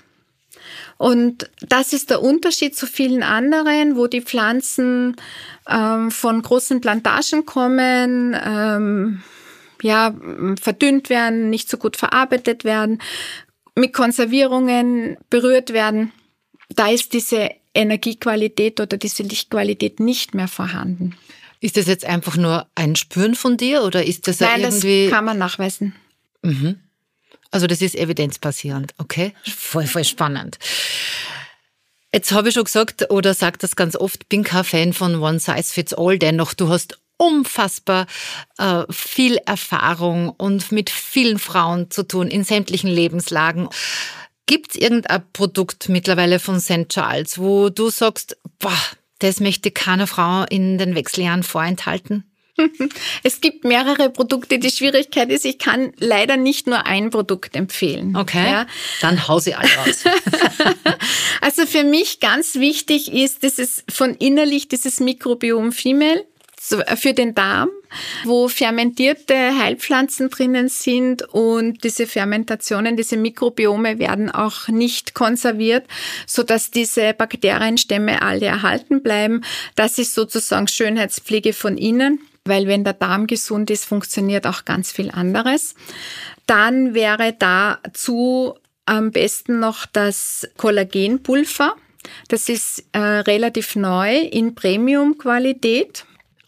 Und das ist der Unterschied zu vielen anderen, wo die Pflanzen von großen Plantagen kommen, verdünnt werden, nicht so gut verarbeitet werden, mit Konservierungen berührt werden. Da ist diese Energiequalität oder diese Lichtqualität nicht mehr vorhanden.
Ist das jetzt einfach nur ein Spüren von dir oder ist das
Nein,
irgendwie...
das kann man nachweisen.
Mhm. Also das ist evidenzbasierend, okay? Voll spannend. Jetzt habe ich schon gesagt oder sage das ganz oft, bin kein Fan von One Size Fits All, dennoch du hast unfassbar viel Erfahrung und mit vielen Frauen zu tun in sämtlichen Lebenslagen. Gibt es irgendein Produkt mittlerweile von St. Charles, wo du sagst, boah, das möchte keine Frau in den Wechseljahren vorenthalten?
Es gibt mehrere Produkte. Die Schwierigkeit ist, ich kann leider nicht nur ein Produkt empfehlen.
Okay, ja. Dann hau sie alle raus.
Also für mich ganz wichtig ist, das ist von innerlich dieses Mikrobiom Female für den Darm, wo fermentierte Heilpflanzen drinnen sind und diese Fermentationen, diese Mikrobiome werden auch nicht konserviert, sodass diese Bakterienstämme alle erhalten bleiben. Das ist sozusagen Schönheitspflege von innen, weil wenn der Darm gesund ist, funktioniert auch ganz viel anderes. Dann wäre dazu am besten noch das Kollagenpulver. Das ist relativ neu in Premium-Qualität.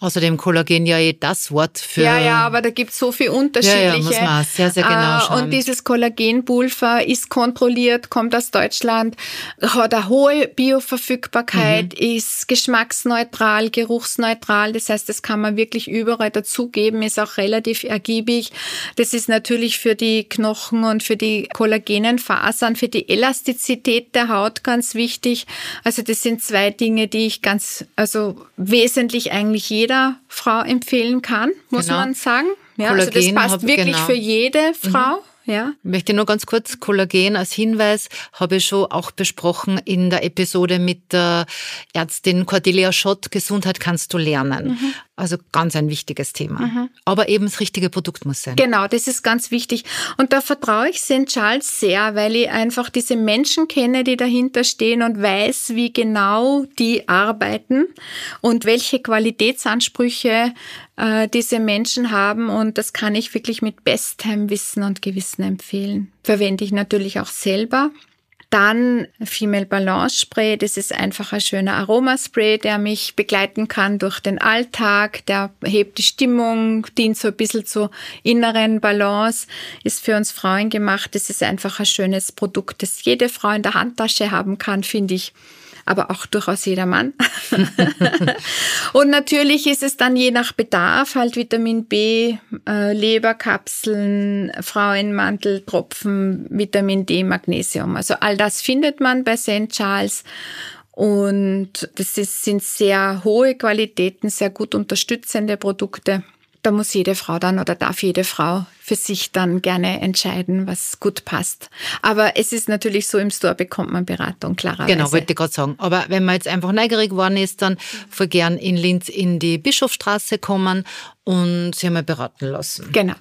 Außerdem Kollagen ja das Wort für...
Ja, aber da gibt es so viele unterschiedliche.
Ja, muss man sehr, sehr genau schauen.
Und dieses Kollagenpulver ist kontrolliert, kommt aus Deutschland, hat eine hohe Bioverfügbarkeit, ist geschmacksneutral, geruchsneutral. Das heißt, das kann man wirklich überall dazugeben, ist auch relativ ergiebig. Das ist natürlich für die Knochen und für die kollagenen Fasern, für die Elastizität der Haut ganz wichtig. Also das sind 2 Dinge, die ich wesentlich eigentlich jeder Frau empfehlen kann, muss man sagen. Ja,
Kollagen,
also das passt wirklich für jede Frau. Ja.
Ich möchte nur ganz kurz Kollagen als Hinweis, habe ich schon auch besprochen in der Episode mit der Ärztin Cordelia Schott, Gesundheit kannst du lernen. Also ganz ein wichtiges Thema. Aber eben das richtige Produkt muss sein.
Genau, das ist ganz wichtig. Und da vertraue ich St. Charles sehr, weil ich einfach diese Menschen kenne, die dahinter stehen und weiß, wie genau die arbeiten und welche Qualitätsansprüche diese Menschen haben. Und das kann ich wirklich mit bestem Wissen und Gewissen empfehlen. Verwende ich natürlich auch selber. Dann Female Balance Spray, das ist einfach ein schöner Aromaspray, der mich begleiten kann durch den Alltag, der hebt die Stimmung, dient so ein bisschen zur inneren Balance, ist für uns Frauen gemacht. Das ist einfach ein schönes Produkt, das jede Frau in der Handtasche haben kann, finde ich. Aber auch durchaus jeder Mann. Und natürlich ist es dann je nach Bedarf halt Vitamin B, Leberkapseln, Frauenmanteltropfen, Vitamin D, Magnesium. Also all das findet man bei St. Charles. Und das sind sehr hohe Qualitäten, sehr gut unterstützende Produkte. Da muss jede Frau dann oder darf jede Frau für sich dann gerne entscheiden, was gut passt. Aber es ist natürlich so, im Store bekommt man Beratung, klarerweise.
Genau, wollte ich gerade sagen. Aber wenn man jetzt einfach neugierig geworden ist, dann voll gern in Linz in die Bischofstraße kommen und sich einmal beraten lassen.
Genau.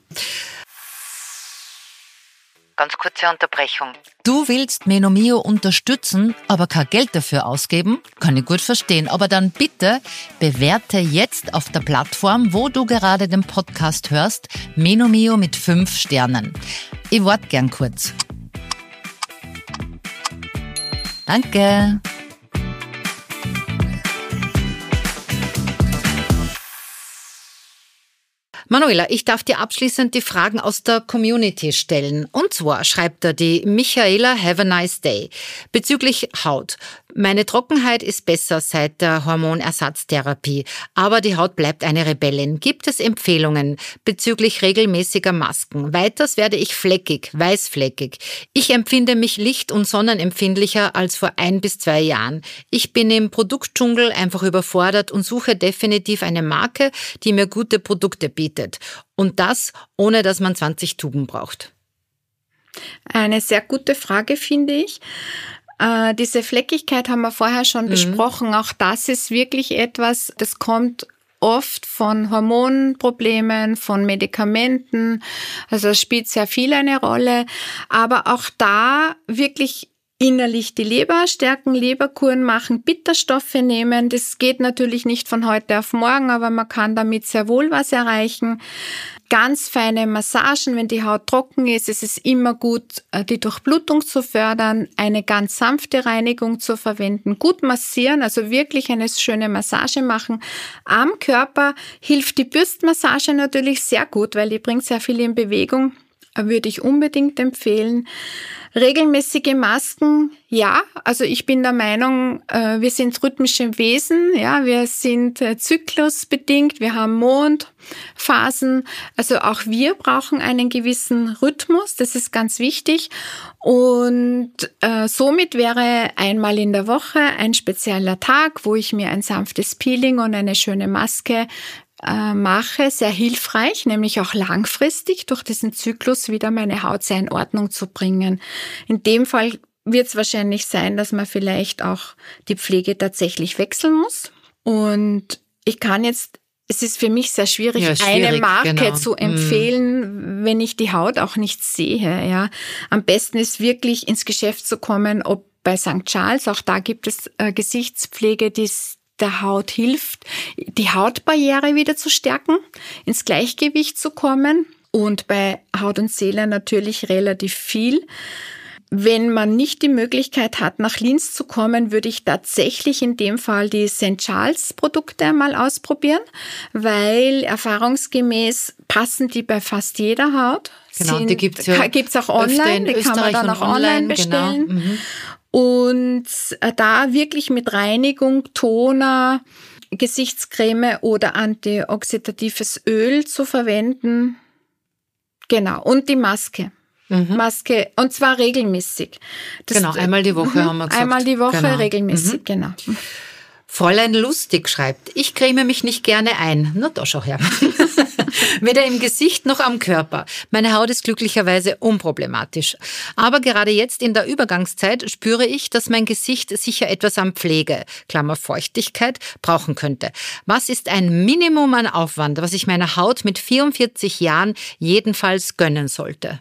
Ganz kurze Unterbrechung. Du willst Menomio unterstützen, aber kein Geld dafür ausgeben? Kann ich gut verstehen. Aber dann bitte bewerte jetzt auf der Plattform, wo du gerade den Podcast hörst, Menomio mit 5 Sternen. Ich warte gern kurz. Danke. Manuela, ich darf dir abschließend die Fragen aus der Community stellen. Und zwar schreibt da die Michaela, have a nice day. Bezüglich Haut. Meine Trockenheit ist besser seit der Hormonersatztherapie, aber die Haut bleibt eine Rebellin. Gibt es Empfehlungen bezüglich regelmäßiger Masken? Weiters werde ich fleckig, weißfleckig. Ich empfinde mich licht- und sonnenempfindlicher als vor 1 bis 2 Jahren. Ich bin im Produktdschungel einfach überfordert und suche definitiv eine Marke, die mir gute Produkte bietet. Und das, ohne dass man 20 Tuben braucht.
Eine sehr gute Frage, finde ich. Diese Fleckigkeit haben wir vorher schon besprochen. Auch das ist wirklich etwas, das kommt oft von Hormonproblemen, von Medikamenten. Also es spielt sehr viel eine Rolle. Aber auch da wirklich innerlich die Leber stärken, Leberkuren machen, Bitterstoffe nehmen. Das geht natürlich nicht von heute auf morgen, aber man kann damit sehr wohl was erreichen. Ganz feine Massagen, wenn die Haut trocken ist, ist es immer gut, die Durchblutung zu fördern, eine ganz sanfte Reinigung zu verwenden, gut massieren, also wirklich eine schöne Massage machen. Am Körper hilft die Bürstmassage natürlich sehr gut, weil die bringt sehr viel in Bewegung. Würde ich unbedingt empfehlen. Regelmäßige Masken, ja, also ich bin der Meinung, wir sind rhythmische Wesen, ja, wir sind zyklusbedingt, wir haben Mondphasen, also auch wir brauchen einen gewissen Rhythmus, das ist ganz wichtig und somit wäre einmal in der Woche ein spezieller Tag, wo ich mir ein sanftes Peeling und eine schöne Maske mache, sehr hilfreich, nämlich auch langfristig durch diesen Zyklus wieder meine Haut sehr in Ordnung zu bringen. In dem Fall wird es wahrscheinlich sein, dass man vielleicht auch die Pflege tatsächlich wechseln muss. Und ich kann jetzt, es ist für mich sehr schwierig, eine Marke zu empfehlen, wenn ich die Haut auch nicht sehe. Ja. Am besten ist wirklich ins Geschäft zu kommen, ob bei St. Charles, auch da gibt es Gesichtspflege, die der Haut hilft, die Hautbarriere wieder zu stärken, ins Gleichgewicht zu kommen und bei Haut und Seele natürlich relativ viel. Wenn man nicht die Möglichkeit hat, nach Linz zu kommen, würde ich tatsächlich in dem Fall die St. Charles Produkte mal ausprobieren, weil erfahrungsgemäß passen die bei fast jeder Haut.
Genau, die gibt's
auch online, die kann man dann auch online bestellen. Genau. Und da wirklich mit Reinigung, Toner, Gesichtscreme oder antioxidatives Öl zu verwenden. Genau, und die Maske. Maske, und zwar regelmäßig.
Genau, einmal die Woche haben wir gesagt.
Einmal die Woche regelmäßig, genau.
Fräulein Lustig schreibt, ich creme mich nicht gerne ein. Na, da schau her. Weder im Gesicht noch am Körper. Meine Haut ist glücklicherweise unproblematisch. Aber gerade jetzt in der Übergangszeit spüre ich, dass mein Gesicht sicher etwas an Pflege, Klammer Feuchtigkeit, brauchen könnte. Was ist ein Minimum an Aufwand, was ich meiner Haut mit 44 Jahren jedenfalls gönnen sollte?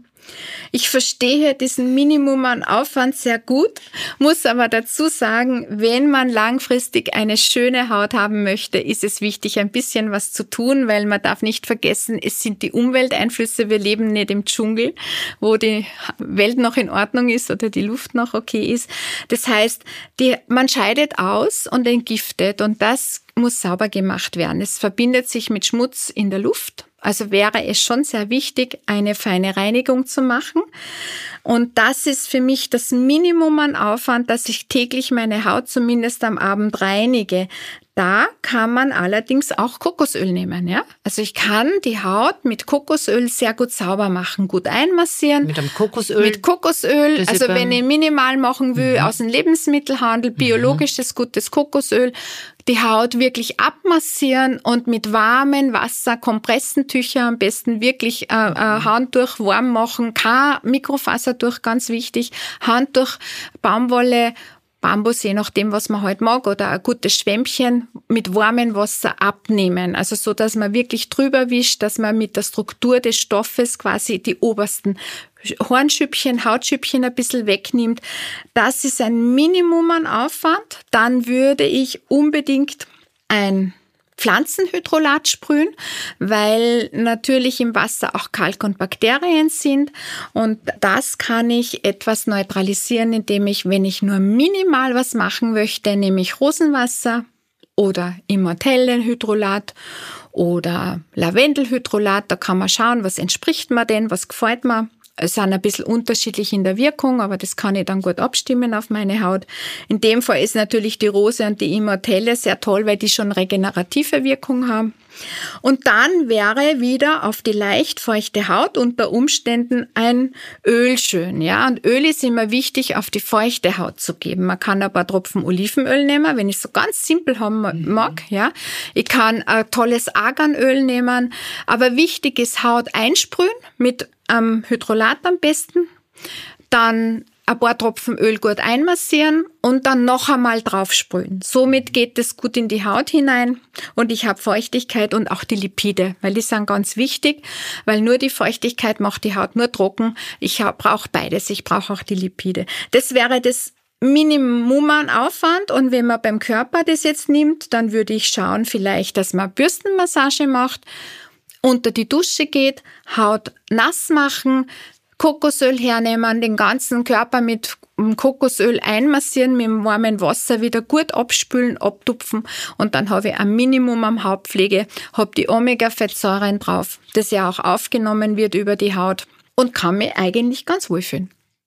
Ich verstehe diesen Minimum an Aufwand sehr gut, muss aber dazu sagen, wenn man langfristig eine schöne Haut haben möchte, ist es wichtig, ein bisschen was zu tun, weil man darf nicht vergessen, es sind die Umwelteinflüsse. Wir leben nicht im Dschungel, wo die Welt noch in Ordnung ist oder die Luft noch okay ist. Das heißt, man scheidet aus und entgiftet und das muss sauber gemacht werden. Es verbindet sich mit Schmutz in der Luft. Also wäre es schon sehr wichtig, eine feine Reinigung zu machen. Und das ist für mich das Minimum an Aufwand, dass ich täglich meine Haut zumindest am Abend reinige. Da kann man allerdings auch Kokosöl nehmen, ja. Also ich kann die Haut mit Kokosöl sehr gut sauber machen, gut einmassieren.
Mit einem Kokosöl?
Mit Kokosöl. Also wenn ich minimal machen will, aus dem Lebensmittelhandel, biologisches, gutes Kokosöl, die Haut wirklich abmassieren und mit warmem Wasser, Kompressentücher am besten wirklich Handtuch warm machen, kein Mikrofasertuch, ganz wichtig, Handtuch, Baumwolle, Bambus, je nachdem, was man halt mag, oder ein gutes Schwämmchen mit warmem Wasser abnehmen. Also so, dass man wirklich drüber wischt, dass man mit der Struktur des Stoffes quasi die obersten Hornschüppchen, Hautschüppchen ein bisschen wegnimmt. Das ist ein Minimum an Aufwand. Dann würde ich unbedingt ein Pflanzenhydrolat sprühen, weil natürlich im Wasser auch Kalk und Bakterien sind und das kann ich etwas neutralisieren, indem ich, wenn ich nur minimal was machen möchte, nehme ich Rosenwasser oder Immortellenhydrolat oder Lavendelhydrolat, da kann man schauen, was entspricht mir denn, was gefällt mir. Es sind ein bisschen unterschiedlich in der Wirkung, aber das kann ich dann gut abstimmen auf meine Haut. In dem Fall ist natürlich die Rose und die Immortelle sehr toll, weil die schon regenerative Wirkung haben. Und dann wäre wieder auf die leicht feuchte Haut unter Umständen ein Öl schön, ja. Und Öl ist immer wichtig, auf die feuchte Haut zu geben. Man kann ein paar Tropfen Olivenöl nehmen, wenn ich es so ganz simpel haben mag, ja. Ich kann ein tolles Arganöl nehmen, aber wichtig ist Haut einsprühen mit Hydrolat am besten, dann ein paar Tropfen Öl gut einmassieren und dann noch einmal draufsprühen. Somit geht es gut in die Haut hinein und ich habe Feuchtigkeit und auch die Lipide, weil die sind ganz wichtig, weil nur die Feuchtigkeit macht die Haut nur trocken. Ich brauche beides, ich brauche auch die Lipide. Das wäre das Minimum an Aufwand und wenn man beim Körper das jetzt nimmt, dann würde ich schauen vielleicht, dass man Bürstenmassage macht, unter die Dusche geht, Haut nass machen, Kokosöl hernehmen, den ganzen Körper mit Kokosöl einmassieren, mit dem warmen Wasser wieder gut abspülen, abtupfen und dann habe ich ein Minimum an Hautpflege, habe die Omega-Fettsäuren drauf, das ja auch aufgenommen wird über die Haut und kann mich eigentlich ganz wohl fühlen.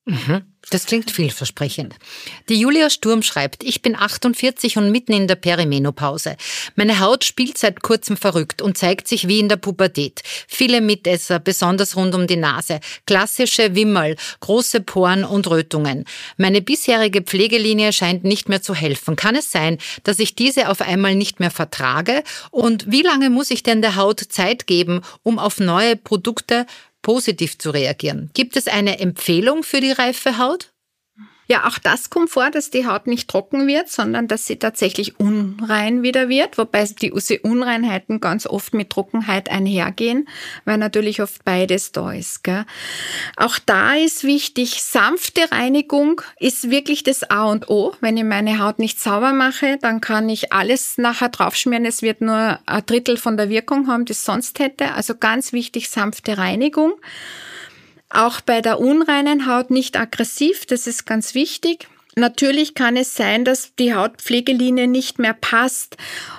Das klingt vielversprechend. Die Julia Sturm schreibt, ich bin 48 und mitten in der Perimenopause. Meine Haut spielt seit kurzem verrückt und zeigt sich wie in der Pubertät. Viele Mitesser, besonders rund um die Nase, klassische Wimmerl, große Poren und Rötungen. Meine bisherige Pflegelinie scheint nicht mehr zu helfen. Kann es sein, dass ich diese auf einmal nicht mehr vertrage? Und wie lange muss ich denn der Haut Zeit geben, um auf neue Produkte positiv zu reagieren? Gibt es eine Empfehlung für die reife Haut?
Ja, auch das kommt vor, dass die Haut nicht trocken wird, sondern dass sie tatsächlich unrein wieder wird, wobei diese Unreinheiten ganz oft mit Trockenheit einhergehen, weil natürlich oft beides da ist, gell? Auch da ist wichtig, sanfte Reinigung ist wirklich das A und O. Wenn ich meine Haut nicht sauber mache, dann kann ich alles nachher draufschmieren. Es wird nur ein Drittel von der Wirkung haben, die es sonst hätte. Also ganz wichtig, sanfte Reinigung. Auch bei der unreinen Haut nicht aggressiv, das ist ganz wichtig. Natürlich kann es sein, dass die Hautpflegelinie nicht mehr passt.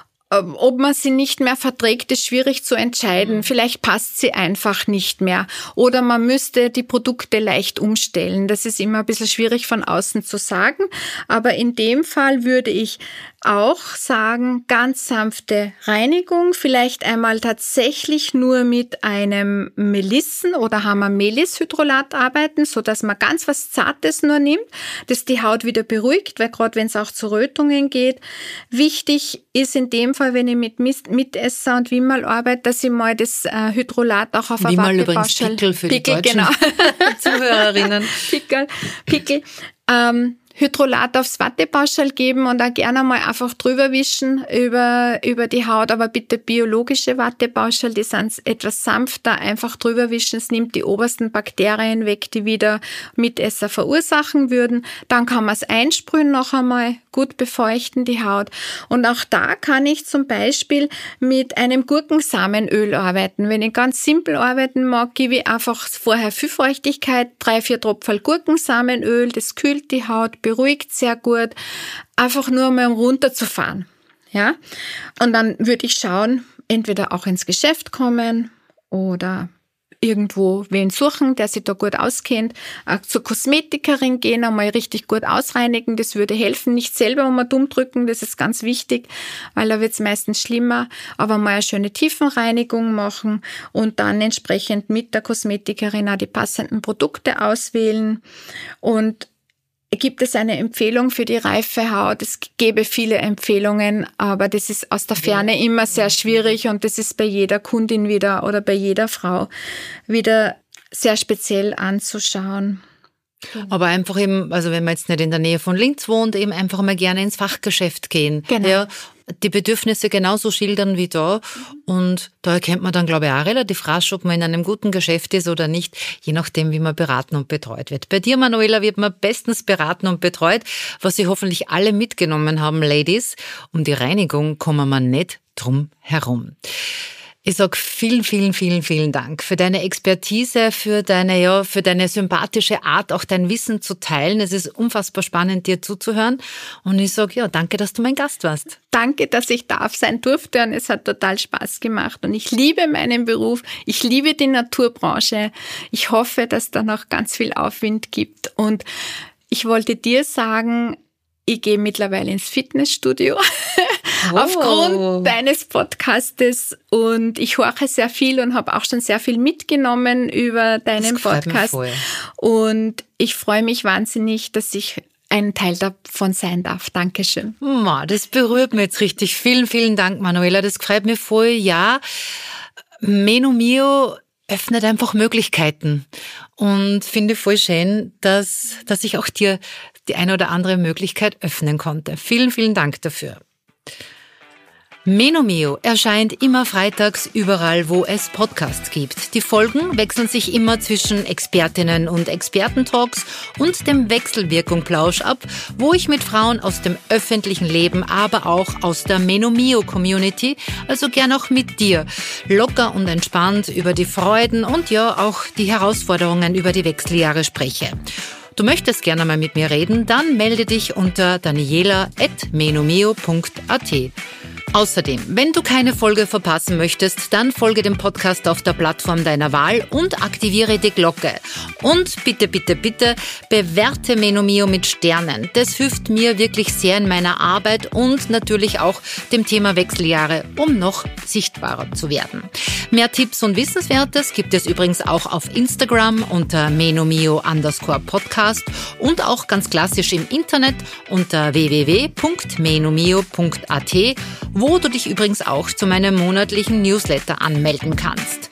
Ob man sie nicht mehr verträgt, ist schwierig zu entscheiden. Vielleicht passt sie einfach nicht mehr. Oder man müsste die Produkte leicht umstellen. Das ist immer ein bisschen schwierig von außen zu sagen. Aber in dem Fall würde ich auch sagen, ganz sanfte Reinigung, vielleicht einmal tatsächlich nur mit einem Melissen- oder Hamamelis-Hydrolat arbeiten, sodass man ganz was Zartes nur nimmt, das die Haut wieder beruhigt, weil gerade wenn es auch zu Rötungen geht, wichtig ist in dem Fall, wenn ich mit Mitesser und Wimmerl arbeite, dass ich mal das Hydrolat auch auf eine
Wimmerl übrigens Pickel für die deutschen Zuhörerinnen.
Pickel. Hydrolat aufs Wattebauschal geben und auch gerne mal einfach drüber wischen über die Haut, aber bitte biologische Wattebauschal, die sind etwas sanfter, einfach drüber wischen, es nimmt die obersten Bakterien weg, die wieder Mitesser verursachen würden. Dann kann man es einsprühen noch einmal, gut befeuchten die Haut. Und auch da kann ich zum Beispiel mit einem Gurkensamenöl arbeiten. Wenn ich ganz simpel arbeiten mag, gebe ich einfach vorher viel Feuchtigkeit, 3-4 Tropfen Gurkensamenöl, das kühlt die Haut, beruhigt sehr gut, einfach nur mal um runterzufahren. Ja? Und dann würde ich schauen, entweder auch ins Geschäft kommen oder irgendwo wen suchen, der sich da gut auskennt, zur Kosmetikerin gehen, einmal richtig gut ausreinigen, das würde helfen, nicht selber mal dumm drücken, das ist ganz wichtig, weil da wird es meistens schlimmer, aber mal eine schöne Tiefenreinigung machen und dann entsprechend mit der Kosmetikerin auch die passenden Produkte auswählen. Und gibt es eine Empfehlung für die reife Haut? Es gäbe viele Empfehlungen, aber das ist aus der Ferne immer sehr schwierig und das ist bei jeder Kundin wieder oder bei jeder Frau wieder sehr speziell anzuschauen.
Aber einfach eben, also wenn man jetzt nicht in der Nähe von Linz wohnt, eben einfach mal gerne ins Fachgeschäft gehen.
Genau.
Ja, die Bedürfnisse genauso schildern wie da. Und da erkennt man dann, glaube ich, auch relativ rasch, ob man in einem guten Geschäft ist oder nicht, je nachdem, wie man beraten und betreut wird. Bei dir, Manuela, wird man bestens beraten und betreut, was Sie hoffentlich alle mitgenommen haben, Ladies. Um die Reinigung kommen wir nicht drum herum. Ich sag vielen, vielen, vielen, vielen Dank für deine Expertise, für deine sympathische Art, auch dein Wissen zu teilen. Es ist unfassbar spannend, dir zuzuhören. Und ich sag danke, dass du mein Gast warst.
Danke, dass ich sein durfte und es hat total Spaß gemacht. Und ich liebe meinen Beruf, ich liebe die Naturbranche. Ich hoffe, dass da noch ganz viel Aufwind gibt. Und ich wollte dir sagen, ich gehe mittlerweile ins Fitnessstudio aufgrund deines Podcastes und ich horche sehr viel und habe auch schon sehr viel mitgenommen über deinen Podcast. Und ich freue mich wahnsinnig, dass ich ein Teil davon sein darf. Dankeschön.
Das berührt mich jetzt richtig. Vielen, vielen Dank, Manuela. Das gefällt mir voll. Ja, Menomio öffnet einfach Möglichkeiten und finde voll schön, dass ich auch dir die eine oder andere Möglichkeit öffnen konnte. Vielen, vielen Dank dafür. Menomio erscheint immer freitags überall, wo es Podcasts gibt. Die Folgen wechseln sich immer zwischen Expertinnen und Expertentalks und dem Wechselwirkung-Plausch ab, wo ich mit Frauen aus dem öffentlichen Leben, aber auch aus der Menomio-Community, also gern auch mit dir, locker und entspannt über die Freuden und ja auch die Herausforderungen über die Wechseljahre spreche. Du möchtest gerne mal mit mir reden, dann melde dich unter daniela@menomio.at. Außerdem, wenn du keine Folge verpassen möchtest, dann folge dem Podcast auf der Plattform deiner Wahl und aktiviere die Glocke. Und bitte, bitte, bitte bewerte Menomio mit Sternen. Das hilft mir wirklich sehr in meiner Arbeit und natürlich auch dem Thema Wechseljahre, um noch sichtbarer zu werden. Mehr Tipps und Wissenswertes gibt es übrigens auch auf Instagram unter menomio_podcast und auch ganz klassisch im Internet unter www.menomio.at, wo du dich übrigens auch zu meinem monatlichen Newsletter anmelden kannst.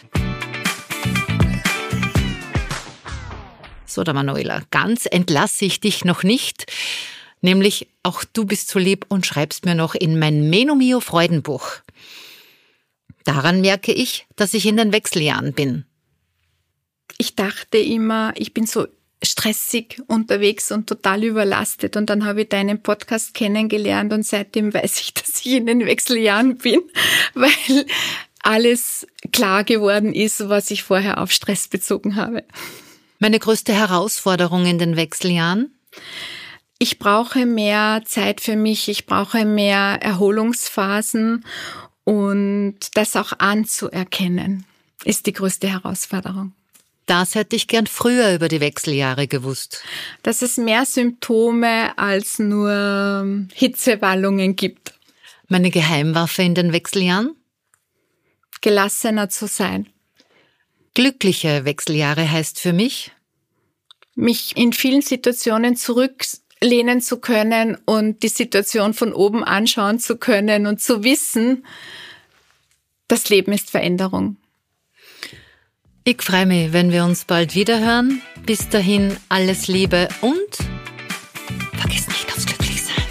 So, der Manuela, ganz entlasse ich dich noch nicht, nämlich auch du bist so lieb und schreibst mir noch in mein Menomio Freudenbuch. Daran merke ich, dass ich in den Wechseljahren bin.
Ich dachte immer, ich bin so stressig unterwegs und total überlastet. Und dann habe ich deinen Podcast kennengelernt und seitdem weiß ich, dass ich in den Wechseljahren bin, weil alles klar geworden ist, was ich vorher auf Stress bezogen habe.
Meine größte Herausforderung in den Wechseljahren?
Ich brauche mehr Zeit für mich, ich brauche mehr Erholungsphasen und das auch anzuerkennen, ist die größte Herausforderung.
Das hätte ich gern früher über die Wechseljahre gewusst.
Dass es mehr Symptome als nur Hitzewallungen gibt.
Meine Geheimwaffe in den Wechseljahren?
Gelassener zu sein.
Glückliche Wechseljahre heißt für mich?
Mich in vielen Situationen zurücklehnen zu können und die Situation von oben anschauen zu können und zu wissen, das Leben ist Veränderung.
Ich freue mich, wenn wir uns bald wiederhören. Bis dahin alles Liebe und vergiss nicht aufs Glücklichsein.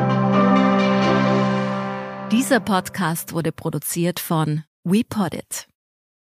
Dieser Podcast wurde produziert von WePoddit.